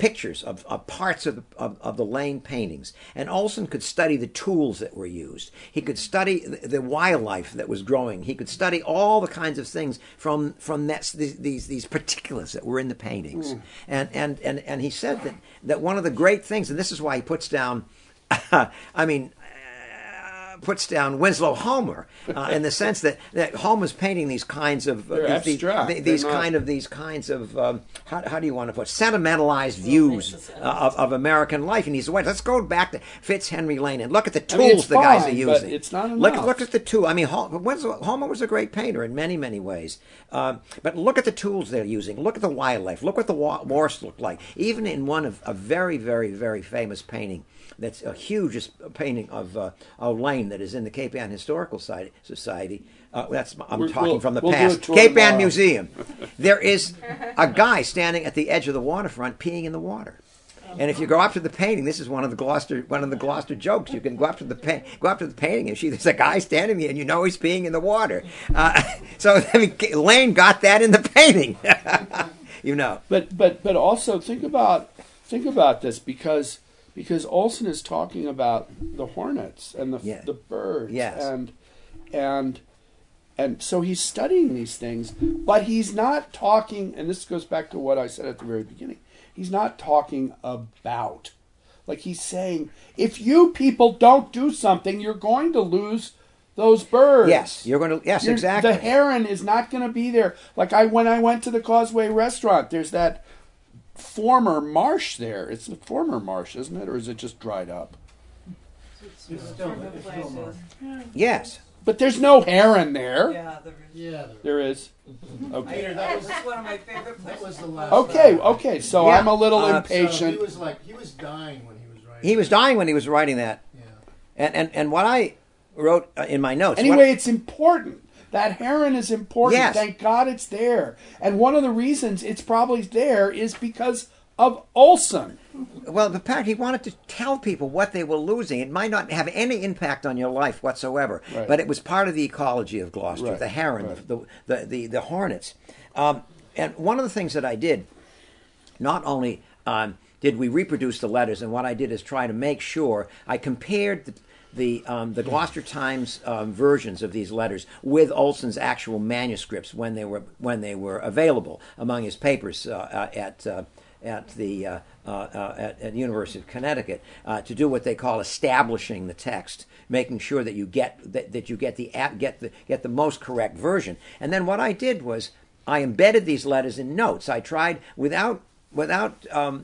pictures of, of parts of the, of, of the Lane paintings. And Olson could study the tools that were used. He could study the, the wildlife that was growing. He could study all the kinds of things from from that, these, these these particulars that were in the paintings. Mm. And, and and and he said that that one of the great things, and this is why he puts down, I mean. puts down Winslow Homer uh, in the sense that, that Homer's painting these kinds of uh, these, these, these kind of these kinds of um, how, how do you want to put it? Sentimentalized views uh, of, of American life, and he's wait. Let's go back to Fitzhenry Lane and look at the tools I mean, the guys fine, are using. But it's not enough. Look, look at the tool. I mean, Winslow, Homer was a great painter in many many ways, um, but look at the tools they're using. Look at the wildlife. Look what the horse looked like. Even in one of a very very very famous painting. That's a huge painting of uh, of Lane that is in the Cape Ann Historical Society. Uh, that's I'm We're, talking we'll, from the we'll past. Cape Ann Museum. There is a guy standing at the edge of the waterfront peeing in the water. And if you go up to the painting, this is one of the Gloucester one of the Gloucester jokes. You can go up to the pa- go up to the painting and see there's a guy standing there, and you know he's peeing in the water. Uh, so I mean, Lane got that in the painting. You know. But but but also think about think about this because. Because Olson is talking about the hornets and the yeah. the birds, yes. and and and so he's studying these things, but he's not talking. And this goes back to what I said at the very beginning. He's not talking about, like he's saying, if you people don't do something, you're going to lose those birds. Yes, you're going to. Yes, you're, exactly. The heron is not going to be there. Like I when I went to the Causeway restaurant, there's that. Former marsh there. It's a former marsh, isn't it? Or is it just dried up? It's still, it's still marsh. Yes. But there's no heron there. Yeah, there is. Yeah. There is. Okay. Peter, that was, That's one of my favorite places. that was the last Okay, time. okay. So Yeah. I'm a little Uh, impatient. So he was like, he was dying when he was writing. He was dying when he was writing that. Yeah. And and, and what I wrote uh, in my notes. Anyway, what, it's important. That heron is important. Yes. Thank God it's there. And one of the reasons it's probably there is because of Olson. Well, the fact he wanted to tell people what they were losing. It might not have any impact on your life whatsoever, Right. but it was part of the ecology of Gloucester, Right. the heron, Right. the, the, the, the hornets. Um, and one of the things that I did, not only um, did we reproduce the letters, and what I did is try to make sure I compared the the um, the Gloucester Times um, versions of these letters with Olson's actual manuscripts when they were when they were available among his papers uh, at uh, at the uh, uh, uh, at, at University of Connecticut uh, to do what they call establishing the text, making sure that you get that, that you get the get the get the most correct version. And then what I did was I embedded these letters in notes. I tried without without. Um,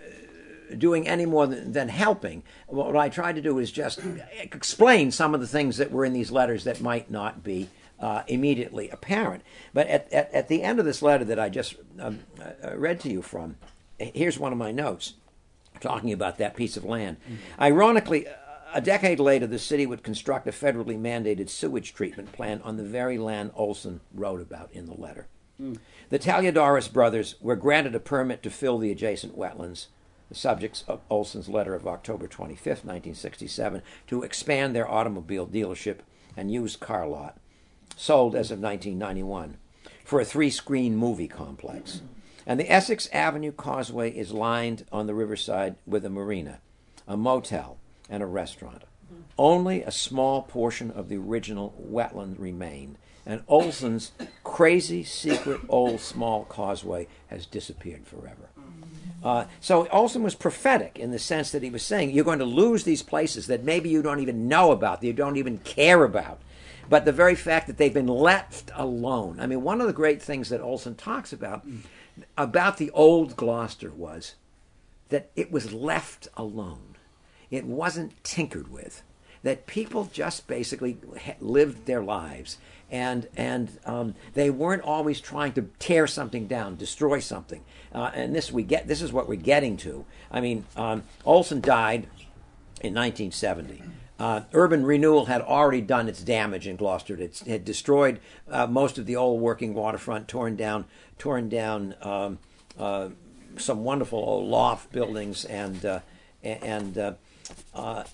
doing any more than, than helping. What I tried to do is just explain some of the things that were in these letters that might not be uh, immediately apparent. But at, at, at the end of this letter that I just um, uh, read to you from, here's one of my notes talking about that piece of land. Mm-hmm. Ironically, a decade later, the city would construct a federally mandated sewage treatment plant on the very land Olson wrote about in the letter. Mm. The Taliadoros brothers were granted a permit to fill the adjacent wetlands, the subjects of Olson's letter of October twenty-fifth, nineteen sixty-seven, to expand their automobile dealership and used car lot, sold as of nineteen ninety-one, for a three-screen movie complex. And the Essex Avenue Causeway is lined on the riverside with a marina, a motel, and a restaurant. Only a small portion of the original wetland remained, and Olson's crazy, secret, old, small causeway has disappeared forever. Uh, so Olson was prophetic in the sense that he was saying you're going to lose these places that maybe you don't even know about, that you don't even care about. But the very fact that they've been left alone. I mean, one of the great things that Olson talks about, about the old Gloucester was that it was left alone. It wasn't tinkered with. That people just basically lived their lives. And and um, they weren't always trying to tear something down, destroy something. Uh, and this we get. This is what we're getting to. I mean, um, Olson died in nineteen seventy. Uh, urban renewal had already done its damage in Gloucester. It had destroyed uh, most of the old working waterfront, torn down, torn down um, uh, some wonderful old loft buildings, and uh, and uh, uh,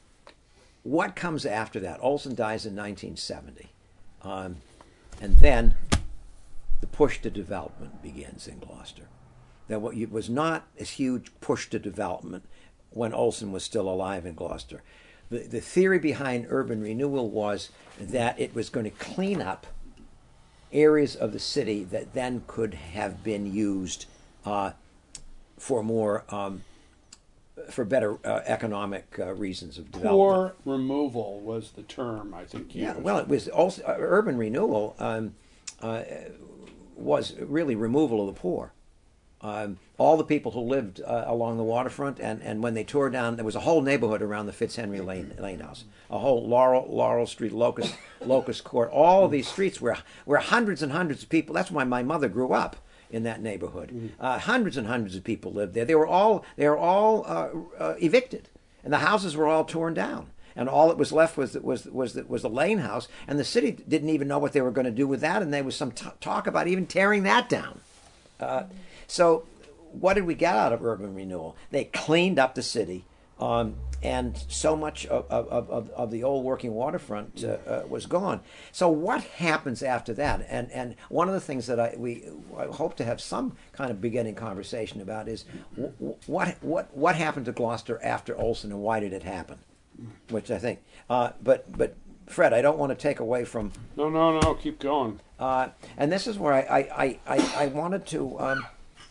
what comes after that? Olson dies in nineteen seventy. Um, and then the push to development begins in Gloucester. There wa- it was not a huge push to development when Olson was still alive in Gloucester. The, the theory behind urban renewal was that it was going to clean up areas of the city that then could have been used uh, for more, um, for better uh, economic uh, reasons of development. Poor removal was the term, I think. Yeah, used. well, it was also uh, urban renewal um, uh, was really removal of the poor. Um, all the people who lived uh, along the waterfront, and, and when they tore down, there was a whole neighborhood around the Fitzhenry Lane, Lane House, a whole Laurel Laurel Street, Locust Locust Court. All of these streets where where hundreds and hundreds of people. That's why my mother grew up in that neighborhood. Uh, hundreds and hundreds of people lived there. They were all they were all uh, uh, evicted, and the houses were all torn down. And all that was left was was was the, was the Lane House, and the city didn't even know what they were going to do with that, and there was some t- talk about even tearing that down. Uh, so, what did we get out of urban renewal? They cleaned up the city, um, and so much of, of, of, of the old working waterfront uh, uh, was gone. So, what happens after that? And and one of the things that I we I hope to have some kind of beginning conversation about is w- what what what happened to Gloucester after Olson, and why did it happen? Which I think, uh, but but Fred, I don't want to take away from. No, no, no. Keep going. Uh, and this is where I I, I, I, I wanted to. Um,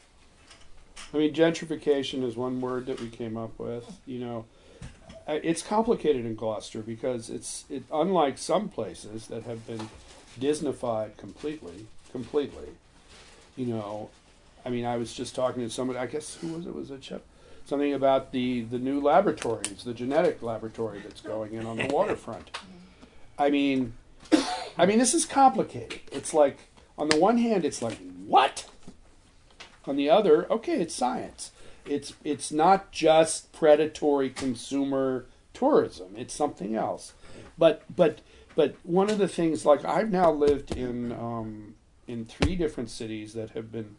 I mean, gentrification is one word that we came up with. You know, Uh, it's complicated in Gloucester because it's it unlike some places that have been Disneyfied completely, completely. You know, I mean, I was just talking to somebody. I guess who was it? Was it Chip? Something about the the new laboratories, the genetic laboratory that's going in on the waterfront. I mean, I mean, this is complicated. It's like on the one hand, it's like what? On the other, okay, it's science. It's it's not just predatory consumer tourism. It's something else. But but but one of the things, like I've now lived in um, in three different cities that have been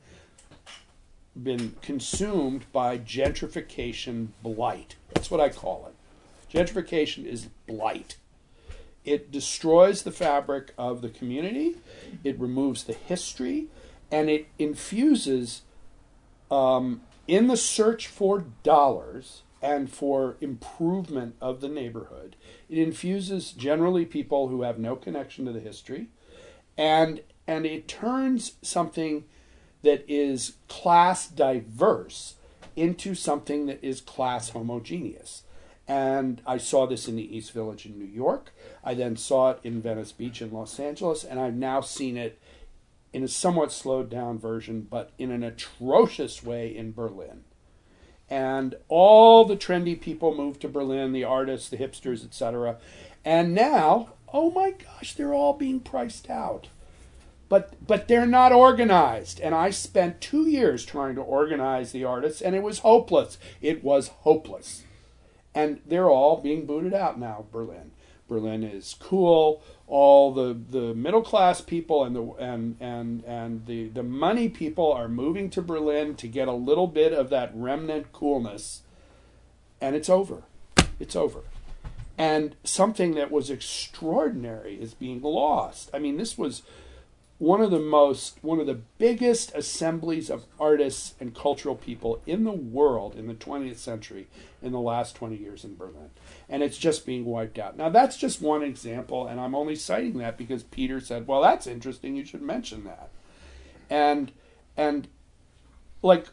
been consumed by gentrification blight. That's what I call it. Gentrification is blight. It destroys the fabric of the community. It removes the history, and it infuses. Um, in the search for dollars and for improvement of the neighborhood, it infuses generally people who have no connection to the history, and and it turns something that is class diverse into something that is class homogeneous. And I saw this in the East Village in New York. I then saw it in Venice Beach in Los Angeles, and I've now seen it in a somewhat slowed down version, but in an atrocious way in Berlin. And all the trendy people moved to Berlin, the artists, the hipsters, et cetera. And now, oh my gosh, they're all being priced out. But but they're not organized. And I spent two years trying to organize the artists, and it was hopeless. It was hopeless. And they're all being booted out now, Berlin. Berlin is cool. All the, the middle class people and the and and and the, the money people are moving to Berlin to get a little bit of that remnant coolness, and it's over. It's over. And something that was extraordinary is being lost. I mean, this was one of the most one of the biggest assemblies of artists and cultural people in the world in the twentieth century in the last twenty years in Berlin. And it's just being wiped out. Now, that's just one example, and I'm only citing that because Peter said, well, that's interesting, you should mention that. And, and like,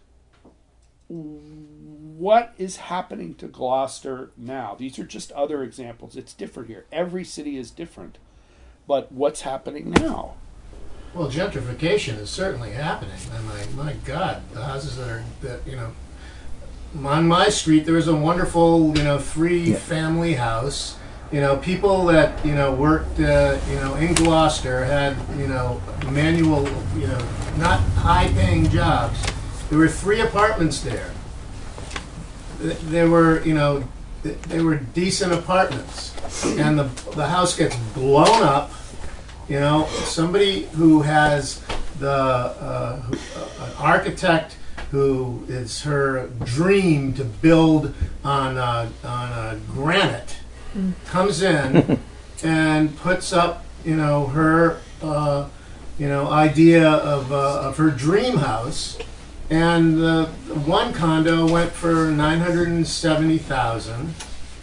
what is happening to Gloucester now? These are just other examples. It's different here. Every city is different. But what's happening now? Well, gentrification is certainly happening. And my, my God, the houses that are, that, you know, on my street, there was a wonderful, you know, three-family house. You know, people that, you know, worked, uh, you know, in Gloucester had, you know, manual, you know, not high-paying jobs. There were three apartments there. There were, you know, they were decent apartments. And the, the house gets blown up. You know, somebody who has the, uh, who, uh, an architect who it's her dream to build on a, on a granite, mm. comes in and puts up, you know, her, uh, you know, idea of uh, of her dream house, and the one condo went for nine hundred and seventy thousand.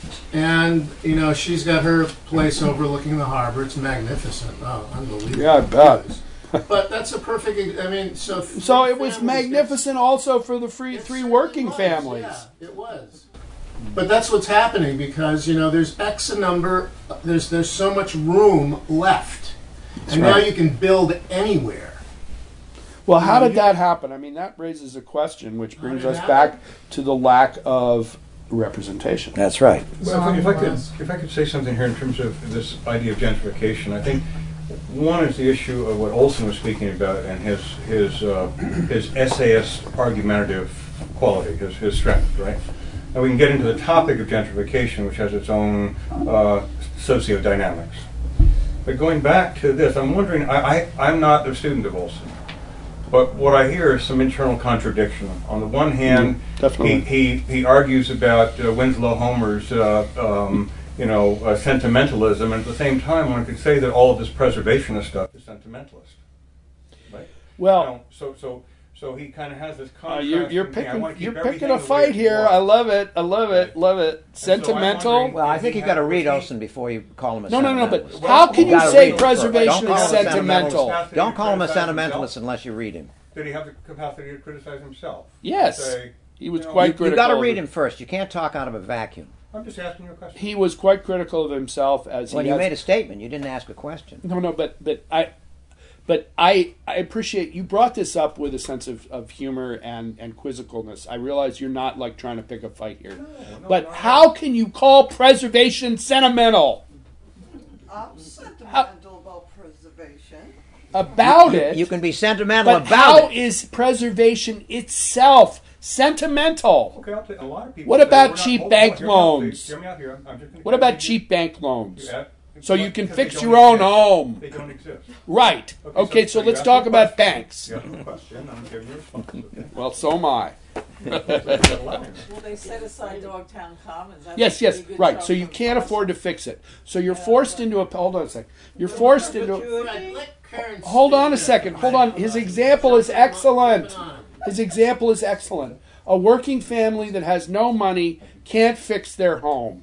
And you know, she's got her place overlooking the harbor. It's magnificent. Oh, unbelievable! Yeah, I bet. But that's a perfect. I mean, so So it was families get- magnificent also for the free It three certainly working was, families. Yeah, it was. But that's what's happening because you know there's X a number. There's there's so much room left, and now right. you can build anywhere. Well, how did that happen? I mean, that raises a question, which brings did it us back happen? to the lack of representation. That's right. Well, if, I, if I could, if I could say something here in terms of this idea of gentrification, I think one is the issue of what Olson was speaking about and his his uh, his essayist argumentative quality, his his strength, right? And we can get into the topic of gentrification, which has its own uh, sociodynamics. But going back to this, I'm wondering. I, I I'm not a student of Olson. But what I hear is some internal contradiction. On the one hand, Mm, definitely. he, he, he argues about uh, Winslow Homer's uh, um, you know, uh, sentimentalism, and at the same time, one could say that all of this preservationist stuff is sentimentalist. Right? Well, Now, so so so he kind of has this uh, contrast. you're, you're in me. I picking wanna keep you're everything picking a the way fight it here. was. I love it. I love it. Love it. so I'm Sentimental. wondering- Well, I Does think he you got to have- read was he- Olson before you call him a No, no, no. But sentimentalist. how can You you gotta say read him first. preservation Don't is call him a sentimental? sentimentalist. Don't call him a Criticize sentimentalist himself? unless you read him. Did he have the capacity to criticize himself? Yes, Say, he was you know, quite You critical. got to of read it. him first. You can't talk out of a vacuum. I'm just asking you a question. He was quite critical of himself as Well, he you has made a statement. You didn't ask a question. No, no, but but I, but I I appreciate you brought this up with a sense of, of humor and and quizzicalness. I realize you're not like trying to pick a fight here, no, but not how can you call preservation sentimental I'm sentimental about preservation. about it? You can be sentimental but about how it. is preservation itself sentimental? Okay, I'll tell you, a lot of people. What say about we're not- cheap hold bank on, hear me out, loans? please. Hear me out here. I'm- I'm just gonna What about give cheap bank loans? you- uh, So you because can they fix don't your own exist. home. They don't exist. Right. Okay, so you let's asked talk me a about question. banks. You asked me a question, I'm giving you a response. Okay. Well, so am I. Well, they set aside Dogtown Commons. That's Yes, a yes, pretty good right. chunk So you of can't cost. afford to fix it. So you're forced into a hold on a second. You're forced into Fred, let Karen hold on a speak. second. Hold on. His example is excellent. Keep it on. His example is excellent. A working family that has no money can't fix their home.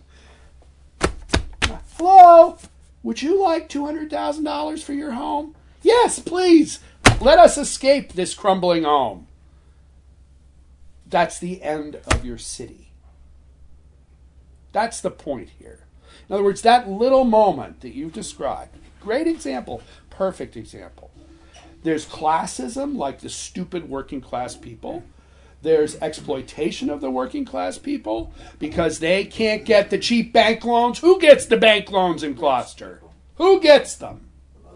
Hello? Would you like two hundred thousand dollars for your home? Yes, please. Let us escape this crumbling home. That's the end of your city. That's the point here. In other words, that little moment that you've described, great example, perfect example. There's classism, like the stupid working class people. There's exploitation of the working class people because they can't get the cheap bank loans. Who gets the bank loans in Gloucester? Who gets them?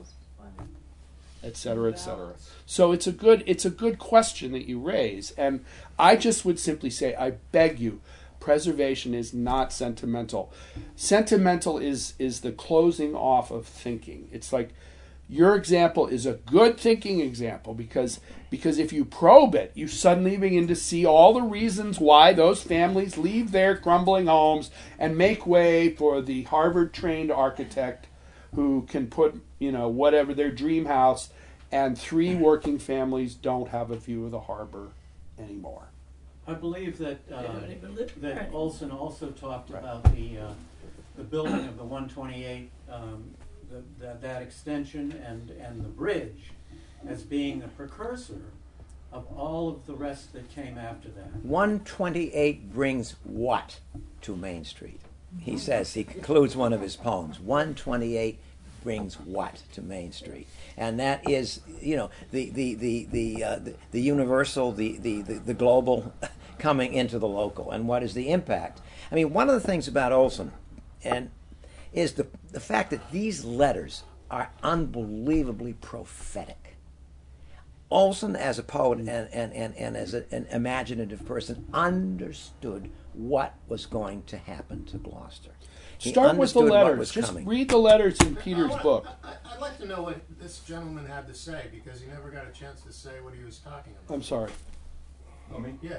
Et cetera, et cetera. So it's a good it's a good question that you raise, and I just would simply say, I beg you, preservation is not sentimental. Sentimental is is the closing off of thinking. It's like your example is a good thinking example because because if you probe it, you suddenly begin to see all the reasons why those families leave their crumbling homes and make way for the Harvard-trained architect who can put, you know, whatever their dream house, and three working families don't have a view of the harbor anymore. I believe that uh, don't even live there that anymore. Olson also talked Right. about the uh, the building of the one twenty-eight, um, the, that that extension and and the bridge as being the precursor of all of the rest that came after that. one twenty-eight brings what to Main Street? He says, he concludes one of his poems. one twenty-eight brings what to Main Street? And that is, you know, the the the the uh, the, the universal, the, the the the global coming into the local. And what is the impact? I mean, one of the things about Olson, and is the the fact that these letters are unbelievably prophetic. Olson, as a poet and, and, and, and as a, an imaginative person, understood what was going to happen to Gloucester. He Start with the understood what letters. was Just coming. read the letters in Peter's I wa- book. I, I- I'd like to know what this gentleman had to say because he never got a chance to say what he was talking about. I'm sorry. Oh, me? Yeah.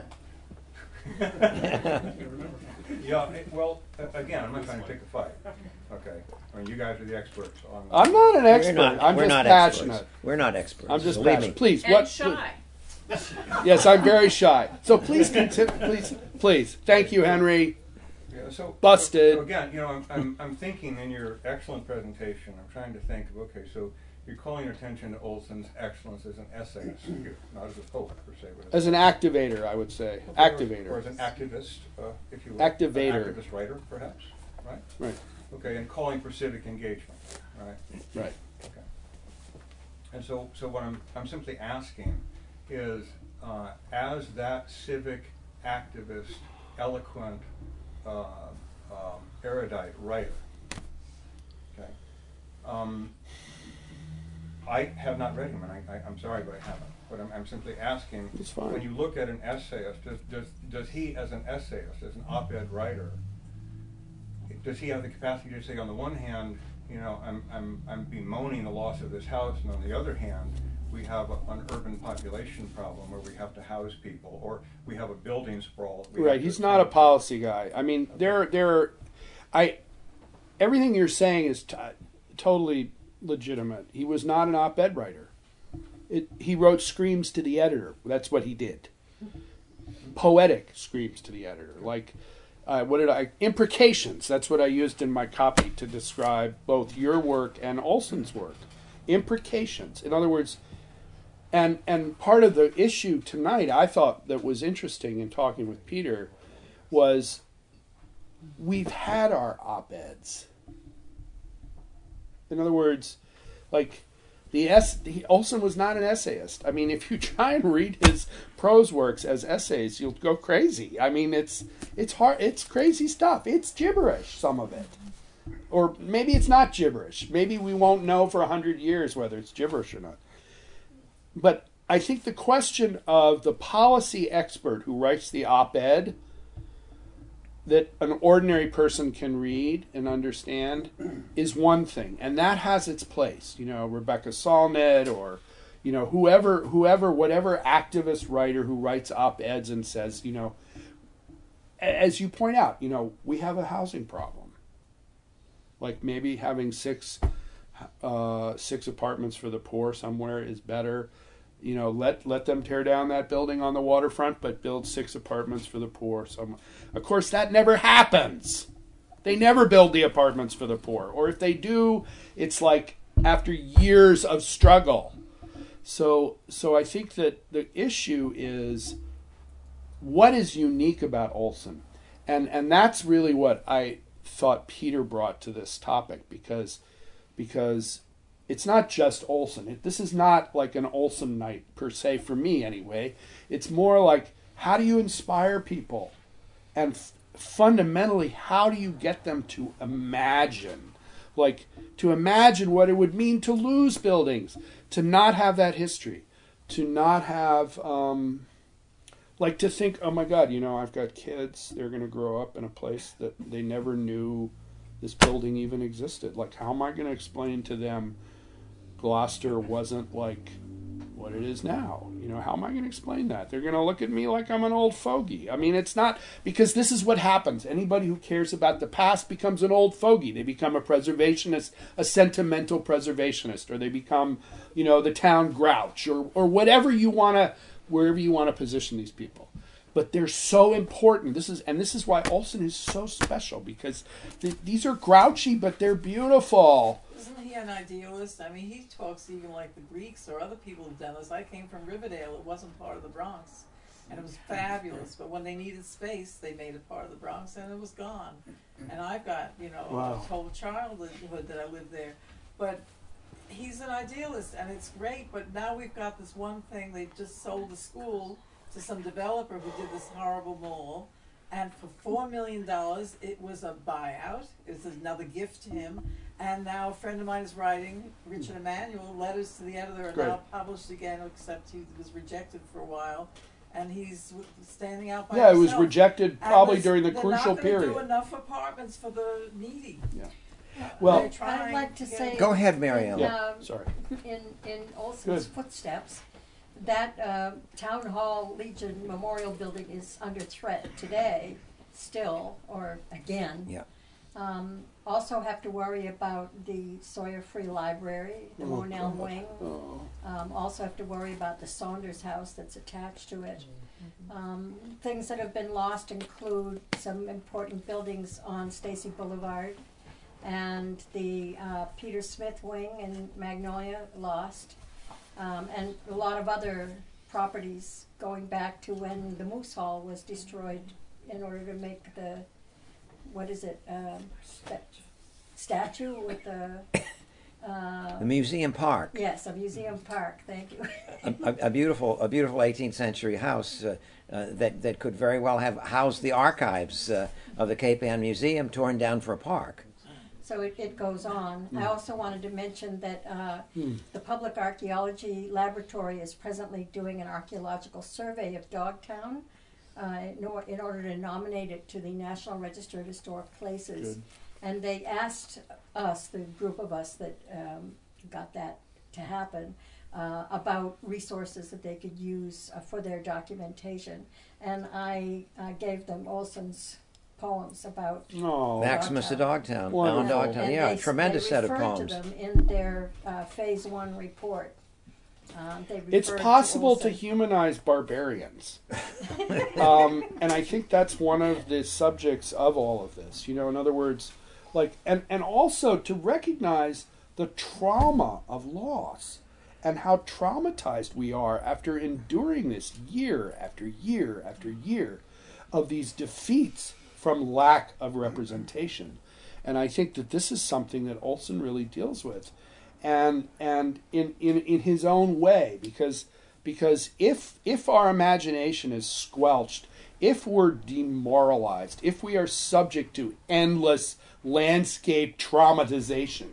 Yeah, it- well, a- again, I'm not trying to pick a fight. Okay, I mean, you guys are the experts. So I'm, I'm not an We're expert. not, I'm we're just not passionate. experts. We're not experts. I'm just Believe passionate. me. Please, And what? shy. Yes, I'm very shy. So please, continue, please, please. Thank you, Henry. Yeah, so, Busted. So again, you know, I'm, I'm, I'm thinking in your excellent presentation, I'm trying to think of, okay, so you're calling attention to Olson's excellence as an essayist, here, not as a poet per se, but As an activator, I would say. Activator. Or as an activist, uh, if you will. Activator. An activist writer, perhaps, right? Right. Okay, and calling for civic engagement, right? Right. Okay. And so, so what I'm, I'm simply asking is, uh, as that civic activist, eloquent, uh, um, erudite writer, okay, um, I have not read him, and I, I, I'm sorry, but I haven't. But I'm, I'm simply asking, It's fine. when you look at an essayist, does, does, does he, as an essayist, as an op-ed writer, does he have the capacity to say, on the one hand, you know, I'm, I'm, I'm bemoaning the loss of this house, and on the other hand, we have a, an urban population problem where we have to house people, or we have a building sprawl. we Right. have to He's not a attend to. policy guy. I mean, there, there, I, everything you're saying is t- totally legitimate. He was not an op-ed writer. It, he wrote screams to the editor. That's what he did. Poetic screams to the editor. Like, uh, what did I, imprecations. That's what I used in my copy to describe both your work and Olson's work. Imprecations. In other words, and, and part of the issue tonight I thought that was interesting in talking with Peter was we've had our op-eds. In other words, like, the S, he, Olson was not an essayist. I mean, if you try and read his prose works as essays, you'll go crazy. I mean, it's it's hard. It's crazy stuff. It's gibberish, some of it, or maybe it's not gibberish. Maybe we won't know for a hundred years whether it's gibberish or not. But I think the question of the policy expert who writes the op-ed that an ordinary person can read and understand is one thing, and that has its place. You know, Rebecca Solnit, or, you know, whoever, whoever, whatever activist writer who writes op-eds and says, you know, as you point out, you know, we have a housing problem. Like maybe having six, uh, six apartments for the poor somewhere is better. You know, let let them tear down that building on the waterfront, but build six apartments for the poor. Some, of course, that never happens. They never build the apartments for the poor, or if they do, it's like after years of struggle. So, so I think that the issue is what is unique about Olson, and and that's really what I thought Peter brought to this topic, because because. It's not just Olson. It, this is not like an Olson night per se for me anyway. It's more like, how do you inspire people? And f- fundamentally, how do you get them to imagine? Like, to imagine what it would mean to lose buildings, to not have that history, to not have, um, like to think, oh my God, you know, I've got kids. They're going to grow up in a place that they never knew this building even existed. Like, how am I going to explain to them Gloucester wasn't like what it is now? You know, how am I going to explain that? They're going to look at me like I'm an old fogey. I mean, it's not, because this is what happens. Anybody who cares about the past becomes an old fogey. They become a preservationist, a sentimental preservationist, or they become, you know, the town grouch, or or whatever you want to, wherever you want to position these people. But they're so important. This is, and this is why Olson is so special, because th- these are grouchy, but they're beautiful. Isn't he an idealist? I mean, he talks even like the Greeks or other people who've done this. I came from Riverdale. It wasn't part of the Bronx. And it was fabulous. But when they needed space, they made it part of the Bronx, and it was gone. And I've got, you know, Wow. a whole childhood that I lived there. But he's an idealist, and it's great. But now we've got this one thing. They just sold the school to some developer who did this horrible mall. And for four million dollars, it was a buyout. It was another gift to him. And now a friend of mine is writing, Richard Emanuel, letters to the editor are Great. now published again, except he was rejected for a while. And he's standing out by Yeah, it himself. was rejected And probably it's- during the they're crucial not gonna period. do enough apartments for the needy. Yeah. Well, They're trying I'd like to get- say- Go ahead, Marielle. Yeah. Um, Sorry. in, in Olson's Good. footsteps, that uh, Town Hall Legion Memorial Building is under threat today, still, or again. Yeah. Um, also have to worry about the Sawyer Free Library, the Oh, Mornell God. Wing. Oh. Um, also have to worry about the Saunders House that's attached to it. Um, things that have been lost include some important buildings on Stacy Boulevard and the uh, Peter Smith Wing in Magnolia, lost, um, and a lot of other properties going back to when the Moose Hall was destroyed in order to make the, what is it, um, sta- statue with the, uh, The Museum Park. yes, a museum park, thank you. a, a, a beautiful, a beautiful eighteenth century house uh, uh, that that could very well have housed the archives uh, of the Cape Ann Museum, torn down for a park. So it, it goes on. I also wanted to mention that uh, Hmm. the Public Archaeology Laboratory is presently doing an archaeological survey of Dogtown uh, in, or, in order to nominate it to the National Register of Historic Places. Good. And they asked us, the group of us that um, got that to happen, uh, about resources that they could use uh, for their documentation. And I uh, gave them Olson's poems about Oh. Maximus of Dogtown, Wonderful. Alan Dogtown. and Yeah, they, a tremendous they set of referred poems. to them in their uh, phase one report. Um, they It's referred possible to Olson. humanize barbarians. um, and I think that's one of the subjects of all of this. You know, in other words, like, and, and also to recognize the trauma of loss and how traumatized we are after enduring this year after year after year of these defeats from lack of representation. And I think that this is something that Olson really deals with. And and in, in, in his own way, because because if if our imagination is squelched, if we're demoralized, if we are subject to endless landscape traumatization,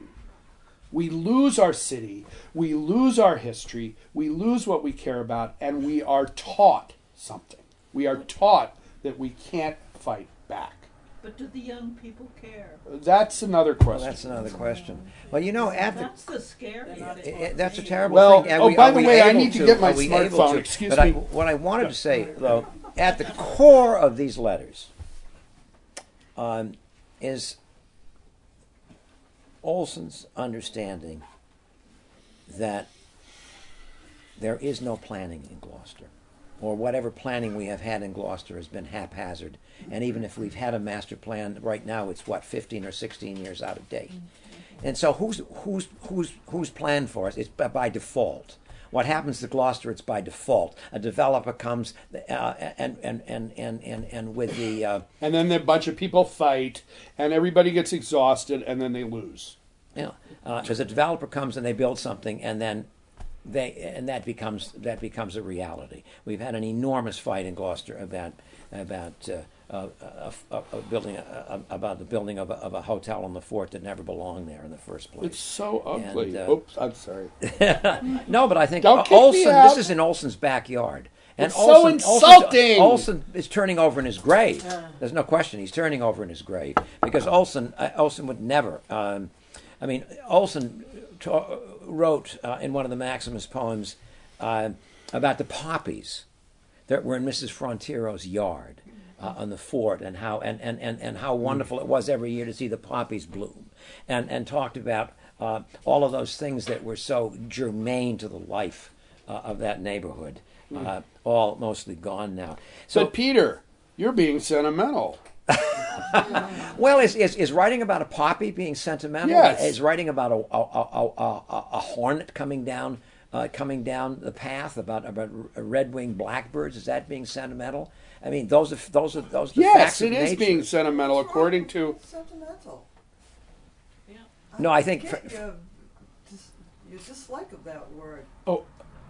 we lose our city, we lose our history, we lose what we care about, and we are taught something. We are taught that we can't fight back. But do the young people care? That's another Well, question. that's another question. Well, you know, at the That's the scary They're not I- thing. I- that's a terrible Well, thing. Are oh, we- by are the we way, I able need to get my are we able smartphone. to? Excuse but I, me. what I wanted to say, though, at the core of these letters um, is Olson's understanding that there is no planning in Gloucester, or whatever planning we have had in Gloucester has been haphazard. And even if we've had a master plan, right now it's what, fifteen or sixteen years out of date. And so who's who's who's who's planned for us? It's by, by default. What happens to Gloucester? It's by default. A developer comes uh, and, and, and, and, and, and with the uh, And then a bunch of people fight, and everybody gets exhausted, and then they lose. you know, because a developer comes and they build something, and then they and that becomes that becomes a reality. We've had an enormous fight in Gloucester about about uh, uh, uh, uh, uh, building uh, about the building of a, of a hotel on the fort that never belonged there in the first place. It's so ugly. And, uh, Oops, I'm sorry. No, but I think Don't kick me Olson. out. This is in Olson's backyard. And It's so Olson, insulting. Olson, Olson is turning over in his grave. There's no question he's turning over in his grave because Olson uh, Olson would never. Um, I mean, Olson ta- wrote uh, in one of the Maximus poems uh, about the poppies that were in Missus Frontiero's yard uh, on the fort, and how and, and, and, and how wonderful it was every year to see the poppies bloom, and and talked about uh, all of those things that were so germane to the life uh, of that neighborhood, uh, all mostly gone now. So But Peter, you're being sentimental. Well, is, is is writing about a poppy being sentimental? Yes. Is writing about a a, a, a, a, a hornet coming down uh, coming down the path, about about red-winged blackbirds? Is that being sentimental? I mean, those are those are those are the Yes, facts it of is nature. being sentimental according to. Sentimental. No, I think get for- your, dis, your dislike of that word. Oh,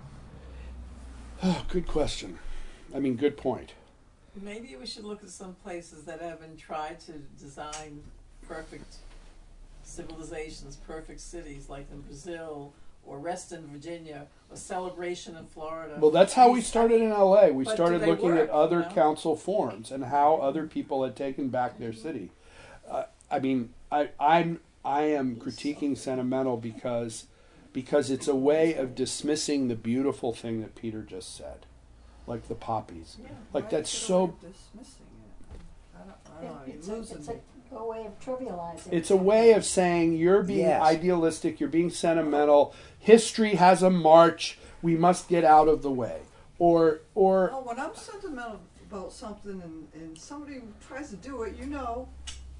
oh, good question. I mean, good point. Maybe we should look at some places that haven't tried to design perfect civilizations, perfect cities, like in Brazil or Reston, Virginia, or Celebration in Florida. Well, that's how we These- started in L A. We But do started they looking work, at other you know? council forms and how other people had taken back their city. Uh, I mean, I, I'm I am critiquing sentimental because because it's a way of dismissing the beautiful thing that Peter just said, like the poppies. Yeah. Like Why that's is it so. like dismissing it? I don't, I don't know. It's You're a, losing it's me. a, A way of trivializing. It's a way of saying you're being Yes. idealistic, you're being sentimental. History has a march. We must get out of the way. Or, or Oh, when I'm sentimental about something and, and somebody tries to do it, you know,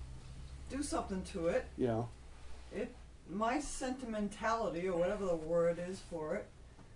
do something to it. you know, It, my sentimentality, or whatever the word is for it,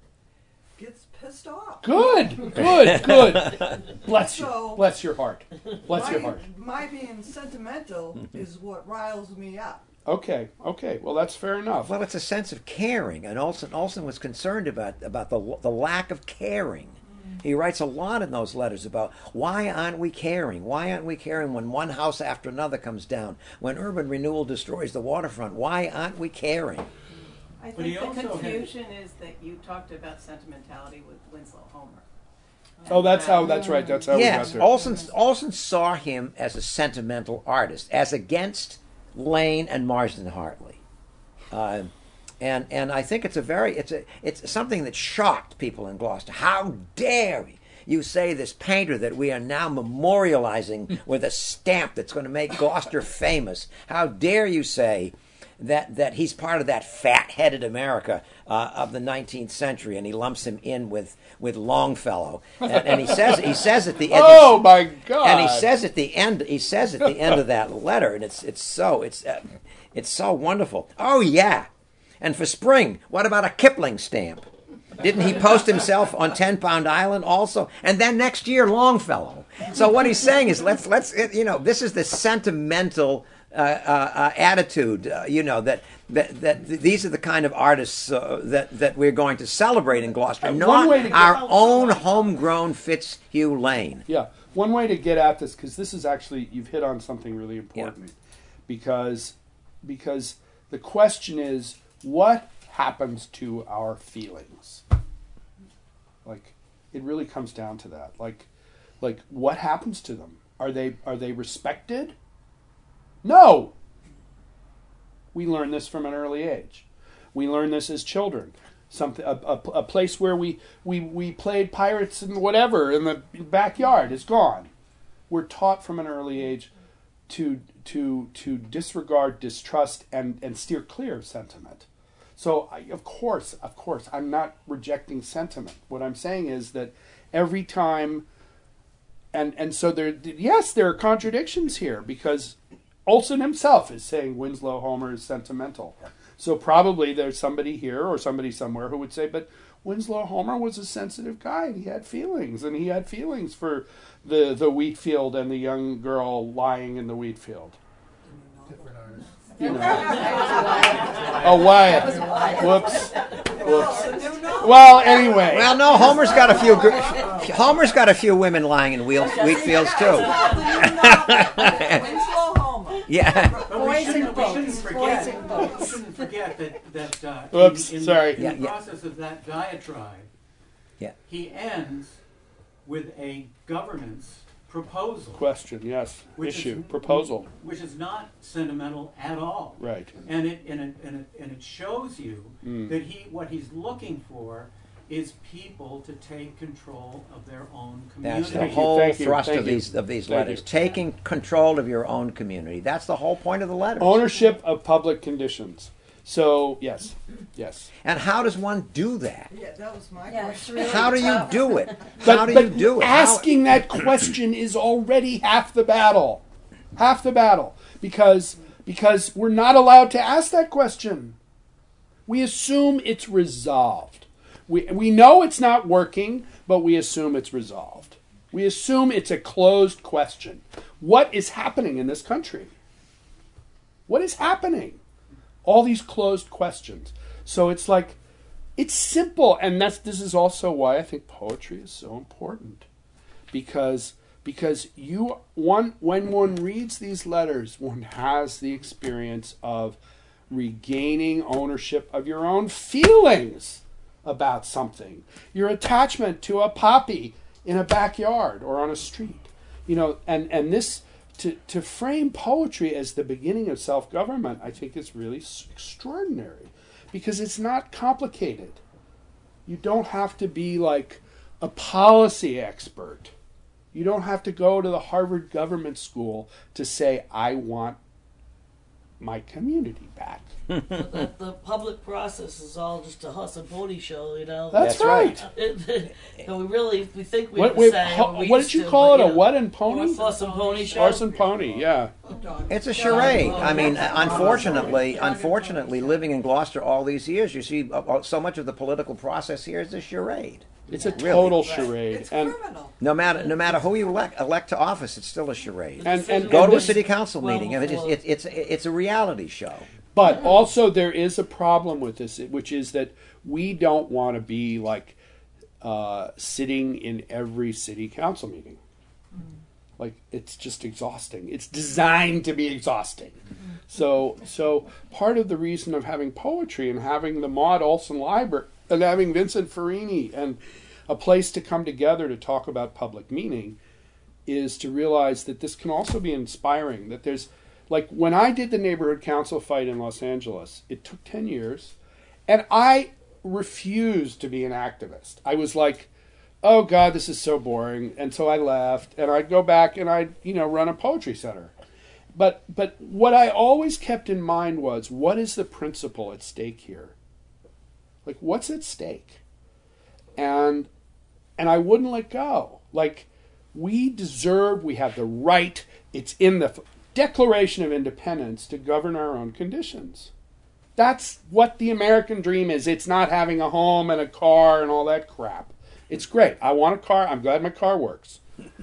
gets pissed off. good, good, good. Bless you. So- Bless your heart. Bless my, your heart. My being sentimental is what riles me up. Okay, okay. Well, that's fair enough. Well, it's a sense of caring, and Olson Olson was concerned about about the the lack of caring. He writes a lot in those letters about why aren't we caring? Why aren't we caring when one house after another comes down? When urban renewal destroys the waterfront, why aren't we caring? I But he think the also had- confusion is that you talked about sentimentality with Winslow Homer. Oh, that's And, how. uh, That's right. That's how we got Yes, there. Olson Olson saw him as a sentimental artist, as against Lane and Marsden Hartley. Uh, And and I think it's a very it's a it's something that shocked people in Gloucester. How dare you say this painter that we are now memorializing with a stamp that's going to make Gloucester famous? How dare you say that that he's part of that fat-headed America uh, of the nineteenth century, and he lumps him in with with Longfellow, and, and he says he says at the end. Oh my God! And he says at the end, he says at the end of that letter, and it's it's so it's uh, it's so wonderful. Oh yeah, and for spring, what about a Kipling stamp? Didn't he post himself on Ten Pound Island also? And then next year, Longfellow. So what he's saying is, let's let's you know, this is the sentimental uh, uh, uh, attitude. Uh, you know that. That, that these are the kind of artists uh, that that we're going to celebrate in Gloucester, Uh, one not way to get- our own homegrown Fitzhugh Lane. Yeah, one way to get at this, because this is actually, you've hit on something really important, because because the question is, what happens to our feelings? Like, it really comes down to that. Like, like what happens to them? Are they are they respected? No. We learn this from an early age. We learn this as children. Something, a, a, a place where we, we, we played pirates and whatever in the backyard is gone. We're taught from an early age to to to disregard, distrust, and, and steer clear of sentiment. So, I, of course, of course, I'm not rejecting sentiment. What I'm saying is that every time, and and so there, yes, there are contradictions here, because Olson himself is saying Winslow Homer is sentimental. So probably there's somebody here or somebody somewhere who would say, but Winslow Homer was a sensitive guy and he had feelings, and he had feelings for the, the wheat field and the young girl lying in the wheat field. Different artists. You know. Oh, Wyatt. Whoops. Whoops. Well, anyway. Well, no, Homer's got a few. Gr- Homer's got a few women lying in wheel, wheat fields too. Winslow Homer. Yeah. But we Boys shouldn't, and we shouldn't boats, forget, boys and boats. we shouldn't forget that, that uh, Whoops, in, in, sorry. in Yeah, the yeah. process of that diatribe, Yeah. he ends with a governance proposal, Question, yes. which Issue, is, proposal. which is not sentimental at all. Right. And it and it and it, and it shows you Mm. that he what he's looking for is people to take control of their own community. That's the Thank you, whole thank you, thrust thank of you. these of these Thank letters. you. Taking control of your own community. That's the whole point of the letters. Ownership of public conditions. So, yes. Yes. And how does one do that? Yeah, that was my Yeah, it's question. really How do you tough. do it? But, How do but you do it? How- asking that question is already half the battle. Half the battle. Because because we're not allowed to ask that question. We assume it's resolved. We we know it's not working, but we assume it's resolved. We assume it's a closed question. What is happening in this country? What is happening? All these closed questions. So it's like, it's simple, and that's this is also why I think poetry is so important, because because you one when one reads these letters, one has the experience of regaining ownership of your own feelings about something, your attachment to a poppy in a backyard or on a street, you know, and and this. To, to frame poetry as the beginning of self-government, I think is really s- extraordinary, because it's not complicated. You don't have to be like a policy expert You don't have to go to the Harvard government school to say, I want my community back. the, the public process is all just a horse and pony show, you know. That's, That's right. It, and we really, we think we what, would wait, say, ho- we what used did you to, call but, it? you A know, what and pony? Horse and pony show. Horse and pony, yeah. It's a charade. I mean, unfortunately, unfortunately, living in Gloucester all these years, you see uh, so much of the political process here is a charade. It's a Really. total charade. It's and criminal. No matter no matter who you elect, elect to office, it's still a charade. and, and, Go and to a this- city council well, meeting. I mean, it's, well- it's it's it's a reality show. But also, there is a problem with this, which is that we don't want to be like uh, sitting in every city council meeting. Like, it's just exhausting. It's designed to be exhausting. So, so part of the reason of having poetry and having the Maud Olson Library and having Vincent Farini and a place to come together to talk about public meaning is to realize that this can also be inspiring. That there's, like, when I did the neighborhood council fight in Los Angeles, it took ten years, and I refused to be an activist. I was like, oh God, this is so boring. And so I left, and I'd go back and I'd, you know, run a poetry center. But but what I always kept in mind was, what is the principle at stake here? Like, what's at stake? And and I wouldn't let go. Like, we deserve, we have the right, it's in the Declaration of Independence to govern our own conditions. That's what the American dream is. It's not having a home and a car and all that crap. It's great. I want a car. I'm glad my car works.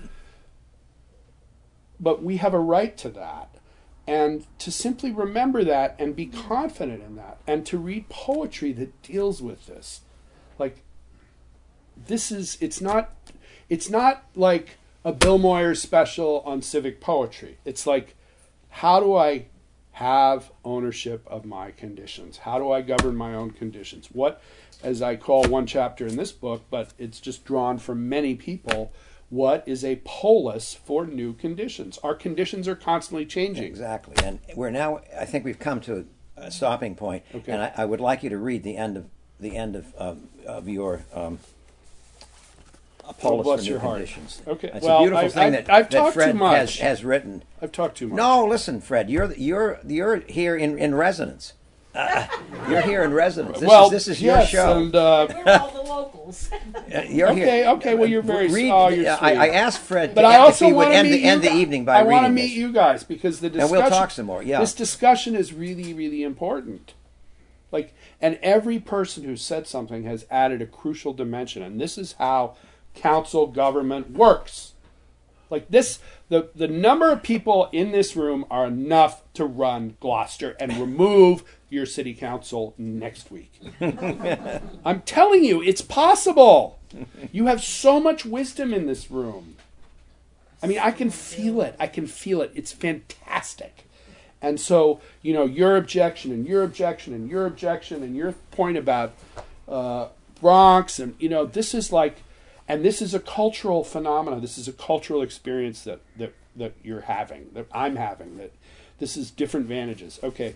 But we have a right to that. And to simply remember that and be confident in that. And to read poetry that deals with this. Like, this is, it's not, it's not like a Bill Moyers special on civic poetry. It's like, how do I have ownership of my conditions? How do I govern my own conditions? What, as I call one chapter in this book, but it's just drawn from many people, what is a polis for new conditions? Our conditions are constantly changing. Exactly. And we're now, I think we've come to a stopping point. Okay. And I, I would like you to read the end of the end of, of, of your um, a polis bless for new your heart. conditions. Okay. It's Well, a beautiful I've- thing I've- that, I've that talked Fred too much. Has, has written. I've talked too much. No, listen, Fred. You're you're you're here in, in residence. Uh, you're here in residence. This well, is this is yes, your show. And, uh, We're all the locals. Uh, you're okay, here. okay. Well, you're very. Read, oh, you're I, sweet. I asked Fred But to, I also if he would want to end meet the end you the guys. evening by I reading want to meet this. you guys because the And discussion. we'll talk some more, yeah. This discussion is really, really important. Like, and every person who said something has added a crucial dimension, and this is how council government works. Like this, the the number of people in this room are enough to run Gloucester and remove your city council next week. I'm telling you, it's possible. You have so much wisdom in this room. I mean, I can feel it. I can feel it. It's fantastic. And so, you know, your objection and your objection and your objection and your point about uh, Bronx and, you know, this is like, and this is a cultural phenomenon. This is a cultural experience that, that, that you're having, that I'm having, that this is different vantages. Okay.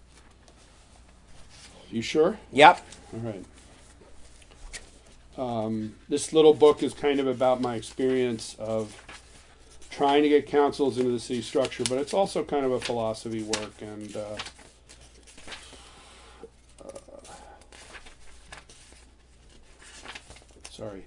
You sure? Yep. All right. Um, this little book is kind of about my experience of trying to get councils into the city structure, but it's also kind of a philosophy work. And uh, uh, sorry,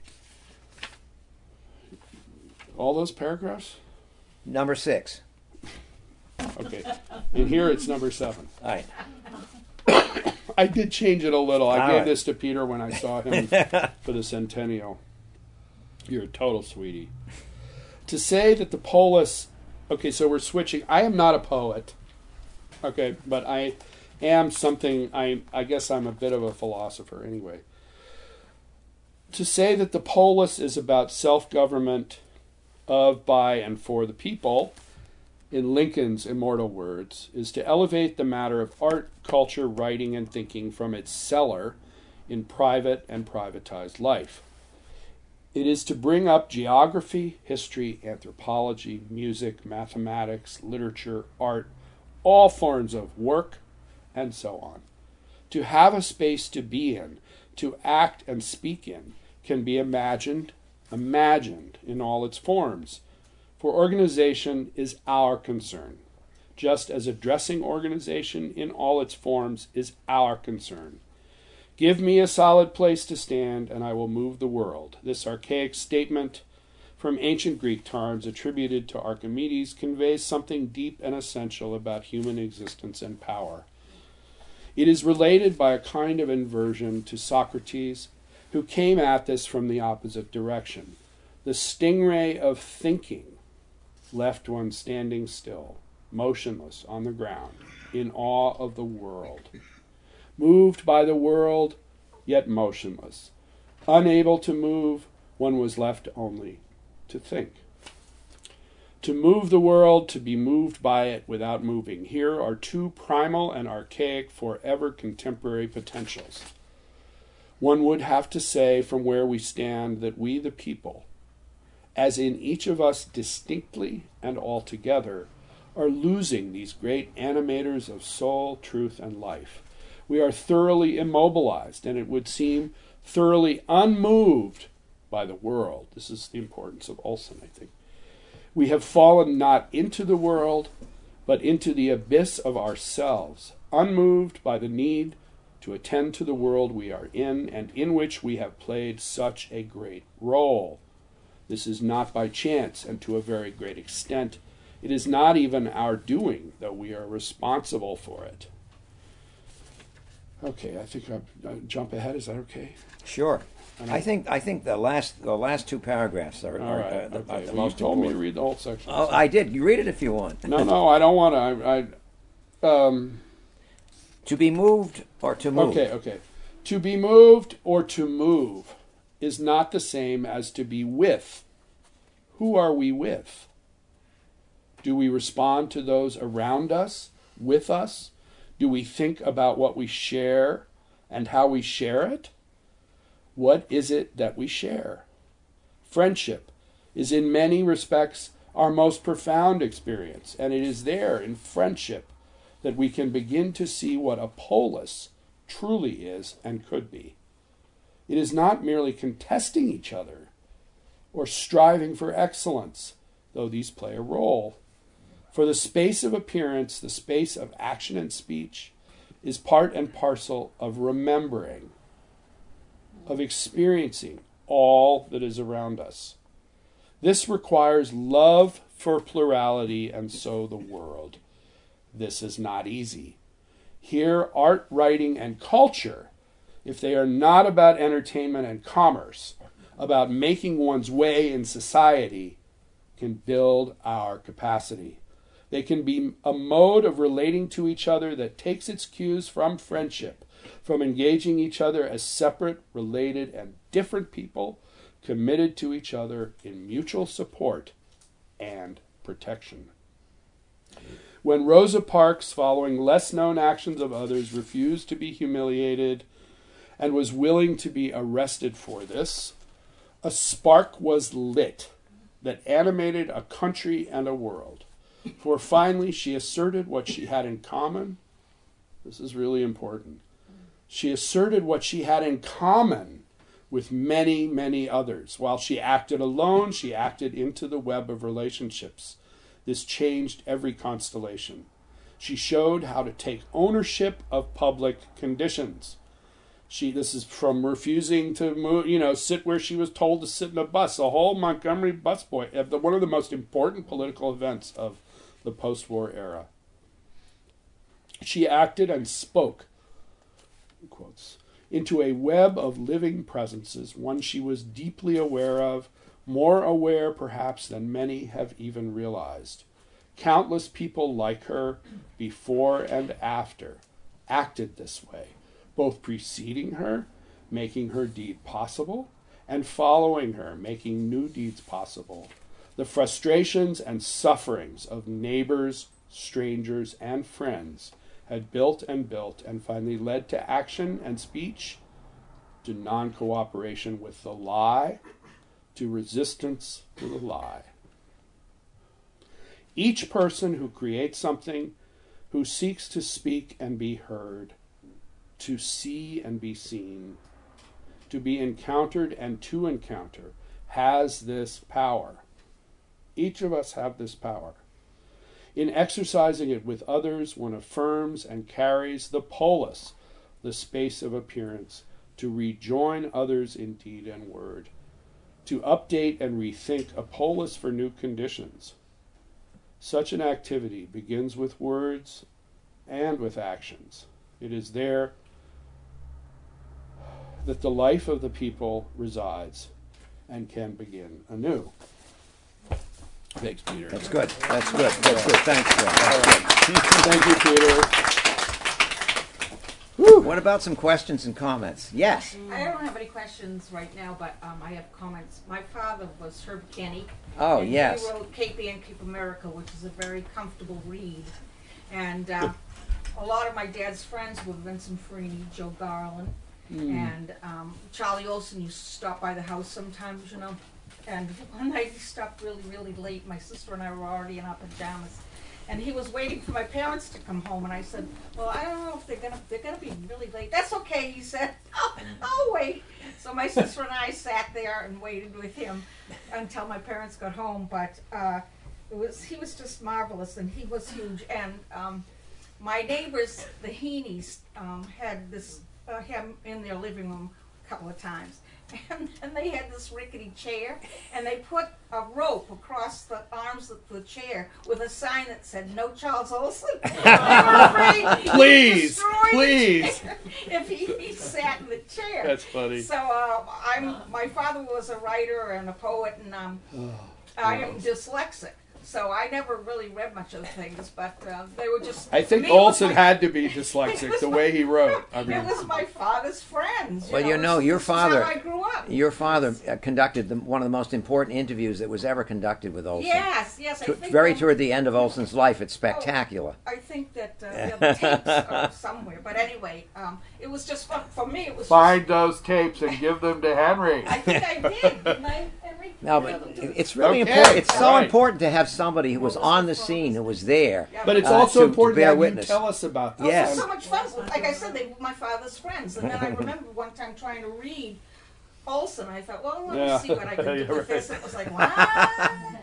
all those paragraphs. Number six. Okay, and here it's number seven. All right. I did change it a little. I All gave right. this to Peter when I saw him for the centennial. You're a total sweetie. To say that the polis, okay, so we're switching. I am not a poet, okay, but I am something. I I guess I'm a bit of a philosopher anyway. To say that the polis is about self-government of, by, and for the people, in Lincoln's immortal words, is to elevate the matter of art, culture, writing, and thinking from its cellar in private and privatized life. It is to bring up geography, history, anthropology, music, mathematics, literature, art, all forms of work, and so on. To have a space to be in, to act and speak in, can be imagined imagined in all its forms. For organization is our concern, just as addressing organization in all its forms is our concern. Give me a solid place to stand, and I will move the world. This archaic statement from ancient Greek times attributed to Archimedes conveys something deep and essential about human existence and power. It is related by a kind of inversion to Socrates, who came at this from the opposite direction. The stingray of thinking left one standing still, motionless on the ground, in awe of the world. Moved by the world, yet motionless. Unable to move, one was left only to think. To move the world, to be moved by it without moving. Here are two primal and archaic, forever contemporary potentials. One would have to say from where we stand that we, the people, as in each of us distinctly and altogether, are losing these great animators of soul, truth, and life. We are thoroughly immobilized, and it would seem thoroughly unmoved by the world. This is the importance of Olson, I think. We have fallen not into the world, but into the abyss of ourselves, unmoved by the need to attend to the world we are in and in which we have played such a great role. This is not by chance, and to a very great extent, it is not even our doing, though we are responsible for it. Okay, I think I'll, I'll jump ahead. Is that okay? Sure. And I think I think the last the last two paragraphs are, All are, right. uh, the, okay. are the Well, most you told me to important. read the whole section. Oh, so- I did. You read it if you want. No, no, I don't want to. I, I, um, To be moved or to move. okay, okay. To be moved or to move is not the same as to be with. Who are we with? Do we respond to those around us, with us? Do we think about what we share and how we share it? What is it that we share? Friendship is in many respects our most profound experience, and it is there in friendship that we can begin to see what a polis truly is and could be. It is not merely contesting each other or striving for excellence, though these play a role. For the space of appearance, the space of action and speech, is part and parcel of remembering, of experiencing all that is around us. This requires love for plurality and so the world. This is not easy. Here, art, writing, and culture, if they are not about entertainment and commerce, about making one's way in society, can build our capacity. They can be a mode of relating to each other that takes its cues from friendship, from engaging each other as separate, related, and different people committed to each other in mutual support and protection. When Rosa Parks, following less-known actions of others, refused to be humiliated and was willing to be arrested for this, a spark was lit that animated a country and a world. For finally she asserted what she had in common. This is really important. She asserted what she had in common with many, many others. While she acted alone, she acted into the web of relationships. This changed every constellation. She showed how to take ownership of public conditions. She, this is from refusing to move, you know, sit where she was told to sit in a bus. The whole Montgomery bus boy, one of the most important political events of the post-war era. She acted and spoke, in quotes, into a web of living presences, one she was deeply aware of, more aware perhaps than many have even realized. Countless people like her, before and after, acted this way, both preceding her, making her deed possible, and following her, making new deeds possible. The frustrations and sufferings of neighbors, strangers, and friends had built and built and finally led to action and speech, to non-cooperation with the lie, to resistance to the lie. Each person who creates something, who seeks to speak and be heard, to see and be seen, to be encountered and to encounter, has this power. Each of us have this power. In exercising it with others, one affirms and carries the polis, the space of appearance, to rejoin others in deed and word, to update and rethink a polis for new conditions. Such an activity begins with words and with actions. It is there that the life of the people resides and can begin anew. Thanks, Peter. That's good. That's good. That's good. Thanks, Phil. Thank you, Peter. Whew. What about some questions and comments? Yes. I don't have any questions right now, but um, I have comments. My father was Herb Kenny. Oh, and yes. He wrote Cape Ann, Cape America, which is a very comfortable read. And uh, a lot of my dad's friends were Vincent Farini, Joe Garland, Mm. and um, Charlie Olson used to stop by the house sometimes, you know. And one night he stopped really, really late. My sister and I were already in our pajamas. And he was waiting for my parents to come home, and I said, "Well, I don't know if they're gonna they're gonna be really late." "That's okay," he said. "I'll, I'll wait." So my sister and I sat there and waited with him until my parents got home. But uh, it was he was just marvelous, and he was huge. And um, my neighbors, the Heaney's, um, had this uh, him in their living room a couple of times. And then they had this rickety chair, and they put a rope across the arms of the chair with a sign that said, "No Charles Olson." They were afraid he'd Please, destroy the please. chair if he, he sat in the chair. That's funny. So uh, I'm. My father was a writer and a poet, and um, I am dyslexic. So I never really read much of the things, but uh, they were just. I think to me, it was Olson my- had to be dyslexic the way he wrote. I mean, It was my father's friends. Well, you know, this- your this is father, how I grew up. your father uh, conducted the, one of the most important interviews that was ever conducted with Olson. Yes, yes. I To- think very um, toward the end of Olson's life, it's spectacular. I think that uh, yeah, the tapes are somewhere. But anyway, um, it was just fun. For me, it was find those tapes and give them to Henry. Just, I think I did. Didn't I, Henry? No, but it's really Okay, important. It's so right. important to have somebody who was on the scene, who was there. But it's uh, also to- to important bear that witness. you tell us about this. It Yes. was so much fun. Like I said, they were my father's friends. And then I remember one time trying to read Olson. I thought, well, let me Yeah. see what I can do You're with this. right. It was like, what?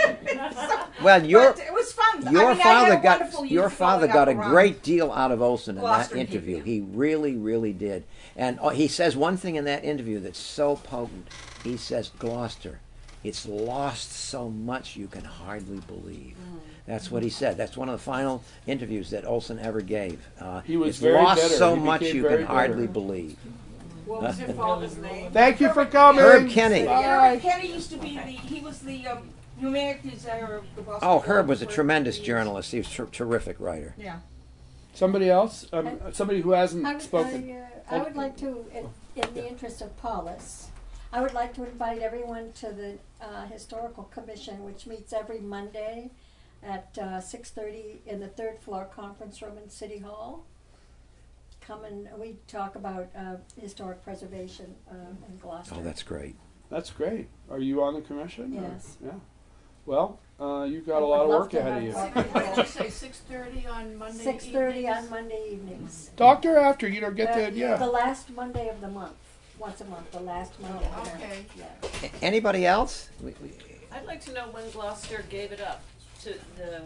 So- Well, your but it was fun. I your mean, I father had a got wonderful your youth father growing got a up around great deal out of Olson in Gloucester that and interview. Cape, He really, really did. And uh, he says one thing in that interview that's so potent. He says, "Gloucester, it's lost so much you can hardly believe." Mm. That's what he said. That's one of the final interviews that Olson ever gave. Uh, He was it's very lost bitter. so He much became you very can bitter. hardly believe. What was your father's name? Thank you for coming. Herb Kenny. Herb Kenny used to be the, he was the um, humanities editor of the Boston Oh, Herb was a Globe for tremendous years. journalist. He was a ter- terrific writer. Yeah. Somebody else? Um, somebody who hasn't I would, spoken. I, uh, I would like to, in, in the interest of Paulus, I would like to invite everyone to the uh, Historical Commission, which meets every Monday at uh, six thirty in the third floor conference room in City Hall. Come and we talk about uh, historic preservation uh, in Gloucester. Oh, that's great. That's great. Are you on the commission? or- Yes. Yeah. Well, uh, you've got I a lot of would love work to ahead of you. have- What did you say, six thirty on Monday Six thirty evenings? on Monday evenings. Doctor, after you don't get Uh, to yeah. The last Monday of the month, once a month, the last Monday Oh, of the okay. month. Yeah. A- Anybody else? We- we- I'd like to know when Gloucester gave it up to the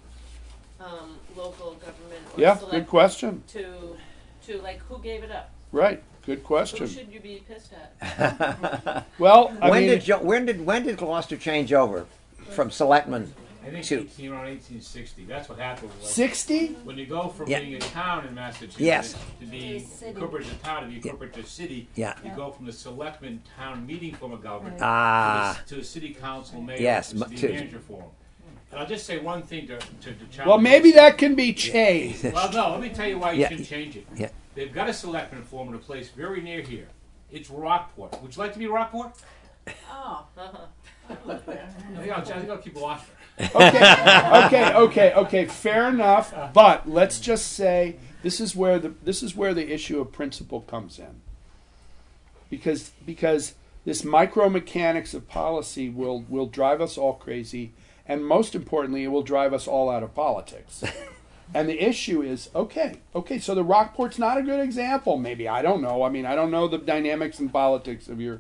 um, local government. Or Yeah, select good question. To, to like, who gave it up? Right. Good Who question. should you be pissed at? Well, I when mean, did jo- when did when did Gloucester change over from selectman I think to? eighteen, around eighteen sixty. That's what happened. Was sixty? When you go from Yeah. being a town in Massachusetts Yes. to be To city. incorporated to town, to be incorporated to city, Yeah. you go from the selectmen town meeting form of government Ah. to, the, to a city council mayor, Yes, to mu- a city to- manager form. And I'll just say one thing to, to, to challenge. well, maybe this. that can be changed. Well, no, let me tell you why you Yeah. shouldn't change it. Yeah. They've got a selectman form in a place very near here. It's Rockport. Would you like to be Rockport? Oh. I think I'll, I think I'll keep Gloucester. okay, okay, okay, okay. Fair enough. But let's just say this is where the this is where the issue of principle comes in. Because because this micromechanics of policy will will drive us all crazy, and most importantly, it will drive us all out of politics. And the issue is, okay, okay, so the Rockport's not a good example. Maybe I don't know. I mean, I don't know the dynamics and politics of your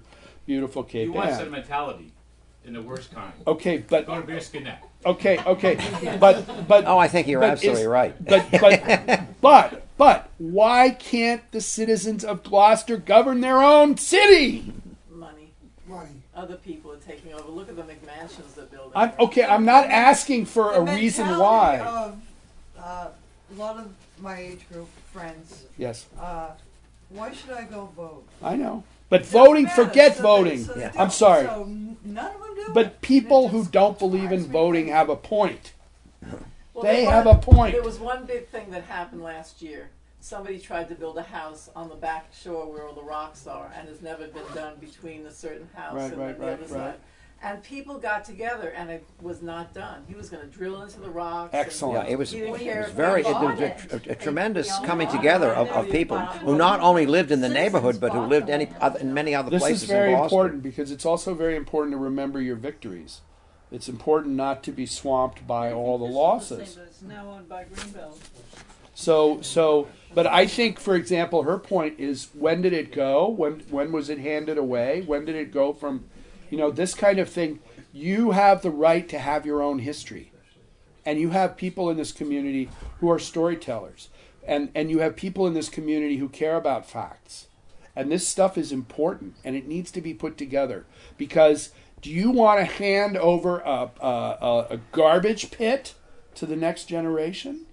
beautiful Cape You want Ann. sentimentality in the worst kind. Okay, but Go to Bearskin Neck. okay, okay, but but Oh, I think you're but absolutely is- right. But but but but why can't the citizens of Gloucester govern their own city? Money. Money. Other people are taking over. Look at the McMansions they're building. I'm okay. I'm not asking for a The reason mentality why. Of, uh, a lot of my age group friends. Yes, Uh, why should I go vote? I know. But voting, Doesn't matter, forget so they- voting. so they Yeah. don't. I'm sorry. So n- none of them do it. But people And it who just don't believe in drives me voting crazy. have a point. Well, They there have was- a point. There was one big thing that happened last year. Somebody tried to build a house on the back shore where all the rocks are, and it's never been done between a certain house Right, and right, the right, other right. side. And people got together, and it was not done. He was going to drill into the rocks. Excellent. And Yeah, it was, he it didn't care was if very, they it was bought a, it. a, a tremendous They all coming bought together it. of, of They people bought who it. not only lived in the Citizens neighborhood, but who bought lived them. any other, in many other This places is very in Gloucester. important because it's also very important to remember your victories. It's important not to be swamped by all the losses. But it's now owned by Greenbelt. So, so, but I think, for example, her point is, when did it go? When, when was it handed away? When did it go from, you know, this kind of thing? You have the right to have your own history, and you have people in this community who are storytellers, and and you have people in this community who care about facts, and this stuff is important, and it needs to be put together. Because do you want to hand over a a, a, a garbage pit to the next generation?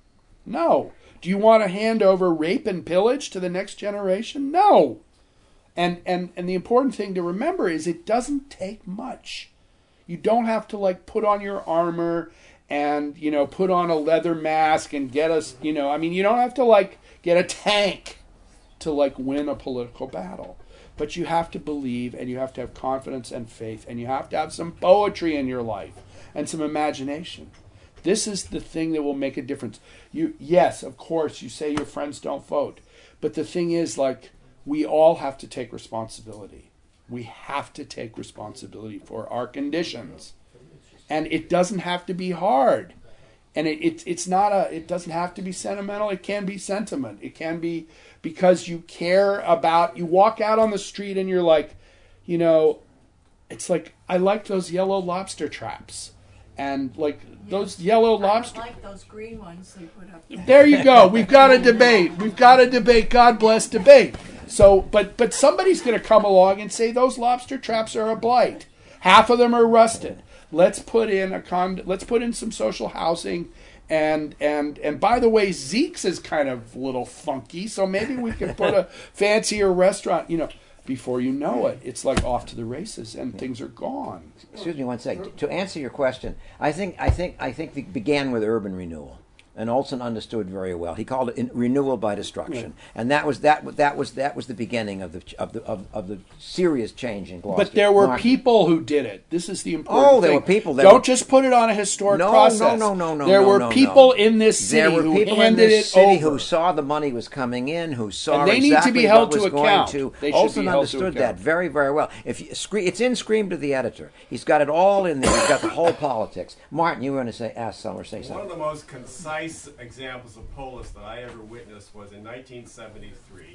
No. Do you want to hand over rape and pillage to the next generation? No. And and and the important thing to remember is it doesn't take much. You don't have to like put on your armor and, you know, put on a leather mask and get us, you know, I mean, you don't have to like get a tank to like win a political battle. But you have to believe, and you have to have confidence and faith, and you have to have some poetry in your life and some imagination. This is the thing that will make a difference. You, yes, of course, you say your friends don't vote. But the thing is, like, we all have to take responsibility. We have to take responsibility for our conditions. And it doesn't have to be hard. And it, it, it's not a, it doesn't have to be sentimental. It can be sentiment. It can be because you care about, you walk out on the street and you're like, you know, it's like, I like those yellow lobster traps. And like those yellow lobster. I don't like those green ones they put up there. There you go. We've got a debate. We've got a debate. God bless debate. So, but but somebody's going to come along and say those lobster traps are a blight. Half of them are rusted. Let's put in a con. Let's put in some social housing. And and and by the way, Zeke's is kind of a little funky. So maybe we could put a fancier restaurant. You know, before you know it, it's like off to the races, and things are gone. Excuse me one second. To answer your question, I think I think I think it began with urban renewal, and Olson understood very well. He called it in, renewal by destruction, Yeah. and that was that that was that was the beginning of the of the of, of the serious change in Gloucester. But there were Mark- people who did it. This is the important Oh, there thing. were people that Don't were- just put it on a historic no, process. No, no, no, no, There no, were no, people no. in this city there were who people handed in this it city over. who saw the money was coming in, who saw And they need to exactly be held what was to going account. to. They should Olson be held to understood that account. very, very well. If you, scre- it's in Scream to the Editor. He's got it all in there. He's got the whole politics. Martin, you were going to say, ask someone or say One something. of the most concise examples of polis that I ever witnessed was in nineteen seventy-three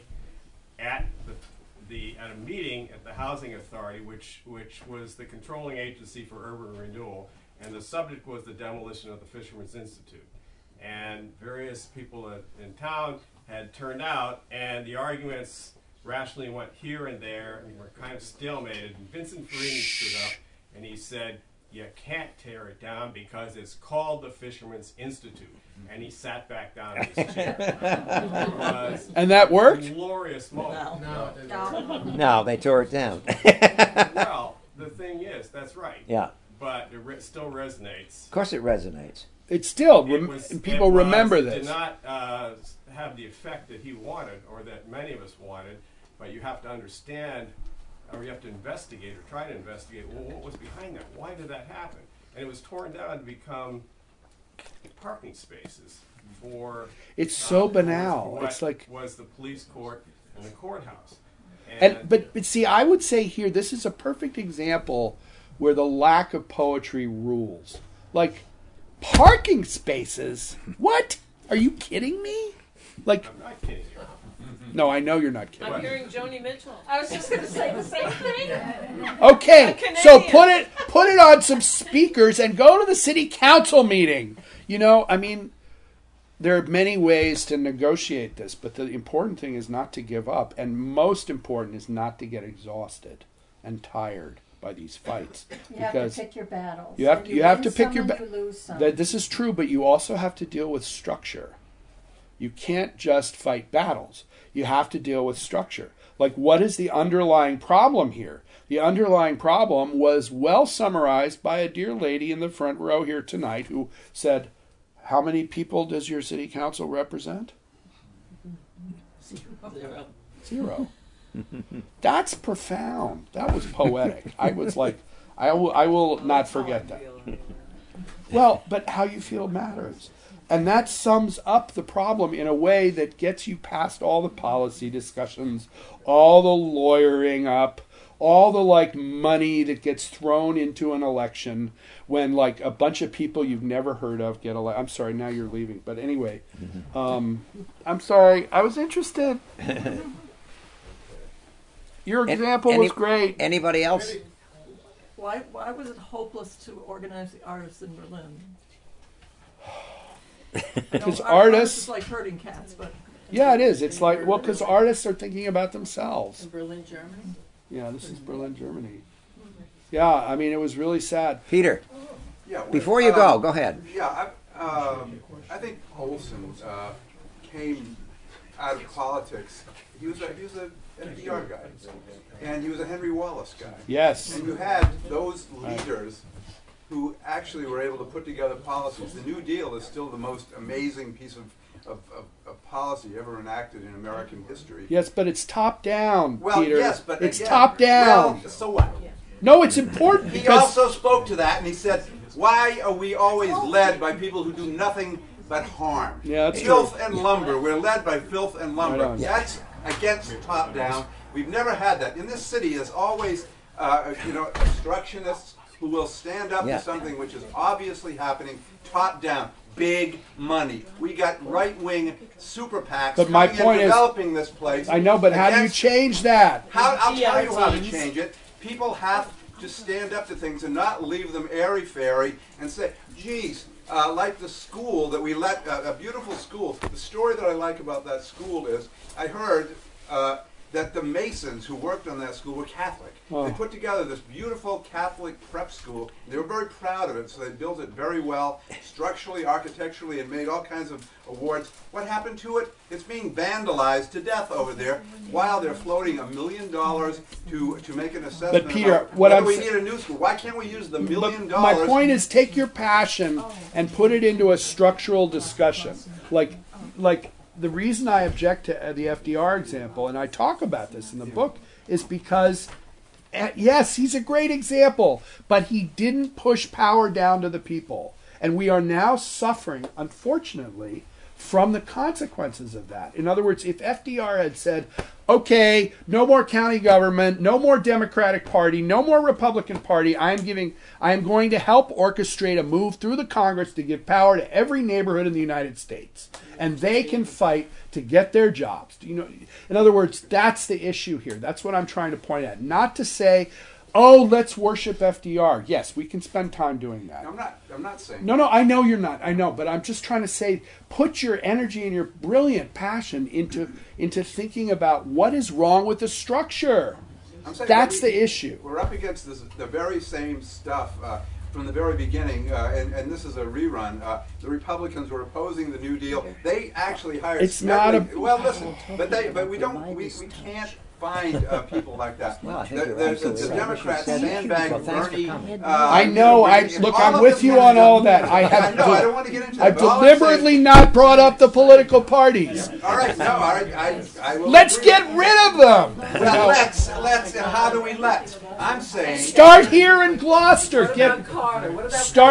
at the, the at a meeting at the Housing Authority, which which was the controlling agency for urban renewal, and the subject was the demolition of the Fishermen's Institute. And various people in, in town had turned out, and the arguments rationally went here and there, and were kind of stalemated. And Vincent Farini stood up, and he said, "You can't tear it down because it's called the Fishermen's Institute." And he sat back down in his chair. It was And that worked? a glorious moment. No, it didn't. No, they tore it down. Well, the thing is, that's right. Yeah. But it re- still resonates. Of course, it resonates. It's still, It rem- was- people it was- remember Did this. not uh, have the effect that he wanted, or that many of us wanted. But you have to understand, or you have to investigate, or try to investigate. Well, what was behind that? Why did that happen? And it was torn down to become parking spaces for. It's so uh, banal. what It's like- was the police court and the courthouse. And but but see, I would say here, this is a perfect example where the lack of poetry rules. Like parking spaces. What? Are you kidding me? Like I'm not kidding you. No, I know you're not kidding. I'm hearing Joni Mitchell. I was just gonna say the same thing. Okay, A so Canadian. put it put it on some speakers and go to the city council meeting. You know, I mean, there are many ways to negotiate this, but the important thing is not to give up, and most important is not to get exhausted and tired by these fights. You have to pick your battles. You have If you, you have win to pick some your and ba- you lose some. That this is true, but you also have to deal with structure. You can't just fight battles. You have to deal with structure. Like, what is the underlying problem here? The underlying problem was well summarized by a dear lady in the front row here tonight who said, how many people does your city council represent? Zero. Zero. That's profound. That was poetic. I was like, I will, I will not forget that. Well, but how you feel matters. And that sums up the problem in a way that gets you past all the policy discussions, all the lawyering up, all the like money that gets thrown into an election when like a bunch of people you've never heard of get elected. I'm sorry, now you're leaving. But anyway, um, I'm sorry. I was interested. Your example Any- was great. Anybody else? Why, why was it hopeless to organize the artists in Berlin? Because I know art- artists, It's like herding cats, but yeah, it is. It's like, well, because artists are thinking about themselves. In Berlin, Germany. Yeah, this is Berlin, Germany. Yeah, I mean, it was really sad. Peter, Yeah, well, before you go, um, go ahead. Yeah, I, um, I think Olson uh, came out of politics. He was a, he was a F D R guy, and he was a Henry Wallace guy. Yes. And you had those leaders who actually were able to put together policies. The New Deal is still the most amazing piece of, of, of, of policy ever enacted in American history. Yes, but it's top down, Well, Peter. yes, but it's again, top down. Well, so what? No, it's important He because also spoke to that, and he said, "Why are we always led by people who do nothing but harm? Yeah, that's filth true. and lumber. We're led by filth and lumber. Right on. That's against top down. We've never had that in this city. There's always, uh, you know, obstructionists who will stand up Yeah. to something which is obviously happening top down." Big money. We got right-wing super PACs But my coming point and is- developing this place. I know, but how do you against- change that? how, I'll tell you how to teams. change it. People have to stand up to things and not leave them airy-fairy and say, geez, uh, like the school that we let, uh, a beautiful school. The story that I like about that school is, I heard uh, that the Masons who worked on that school were Catholic. Oh. They put together this beautiful Catholic prep school. They were very proud of it, so they built it very well, structurally, architecturally, and made all kinds of awards. What happened to it? It's being vandalized to death over there while they're floating a million dollars to to make an assessment. But Peter, about what whether I'm we sa- need a new school. Why can't we use the million But my dollars? point is, take your passion and put it into a structural discussion. Like, like the reason I object to uh, the F D R example, and I talk about this in the book, is because, uh, yes, he's a great example, but he didn't push power down to the people. And we are now suffering, unfortunately, from the consequences of that. In other words, if F D R had said, okay, no more county government, no more Democratic Party, no more Republican Party, I am giving, I am going to help orchestrate a move through the Congress to give power to every neighborhood in the United States. And they can fight to get their jobs. You know, in other words, that's the issue here. That's what I'm trying to point at. Not to say, oh, let's worship F D R. Yes, we can spend time doing that. I'm not. I'm not saying. No, no, I know you're not. I know, but I'm just trying to say, put your energy and your brilliant passion into into thinking about what is wrong with the structure. I'm saying That's we- the issue. We're up against this, the very same stuff uh, from the very beginning, uh, and, and this is a rerun. Uh, the Republicans were opposing the New Deal. They actually hired. It's not a- smeddling- well. Listen, but they, but we don't. We, we can't find uh, people like that. Well, I think the, you're the, the, absolutely the right. Democrats Thank you. sandbag Well, thanks for Bernie. coming. Uh, I know. I and look. all I'm of with them you wanted on to- all that. I have. No, I don't want to get into that. I've but all I'm saying- deliberately not brought up the political parties. All right, no, all right, I, I will. Let's agree. get rid of them. Well, let's, let's, and how do we let? I'm saying. Start here in Gloucester. What Get about Carter? What about start. President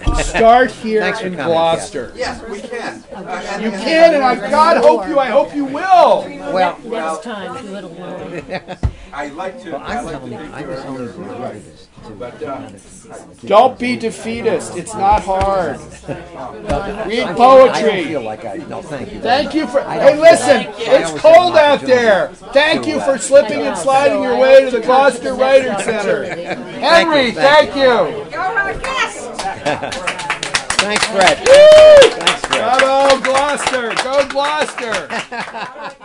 start here Thanks for in coming, Gloucester. Yes, we can. Uh, and- You and- can, and I God hope you. I hope you will. Well, Next time, you little world. I like to. Well, I I'm like to telling you, think I you're was a- only you're a- related this to But, uh, Don't be defeatist. It's not hard. Read I poetry. don't feel like I. No, thank you. Thank you for. I Hey, don't listen, feel like- I it's always cold have an out there. Thank to, you uh, for slipping and sliding your way to the Gloucester Writers Center. Henry, thank you. Thanks, Fred. Woo! Thanks, Fred. Bravo, Gloucester. Go Gloucester.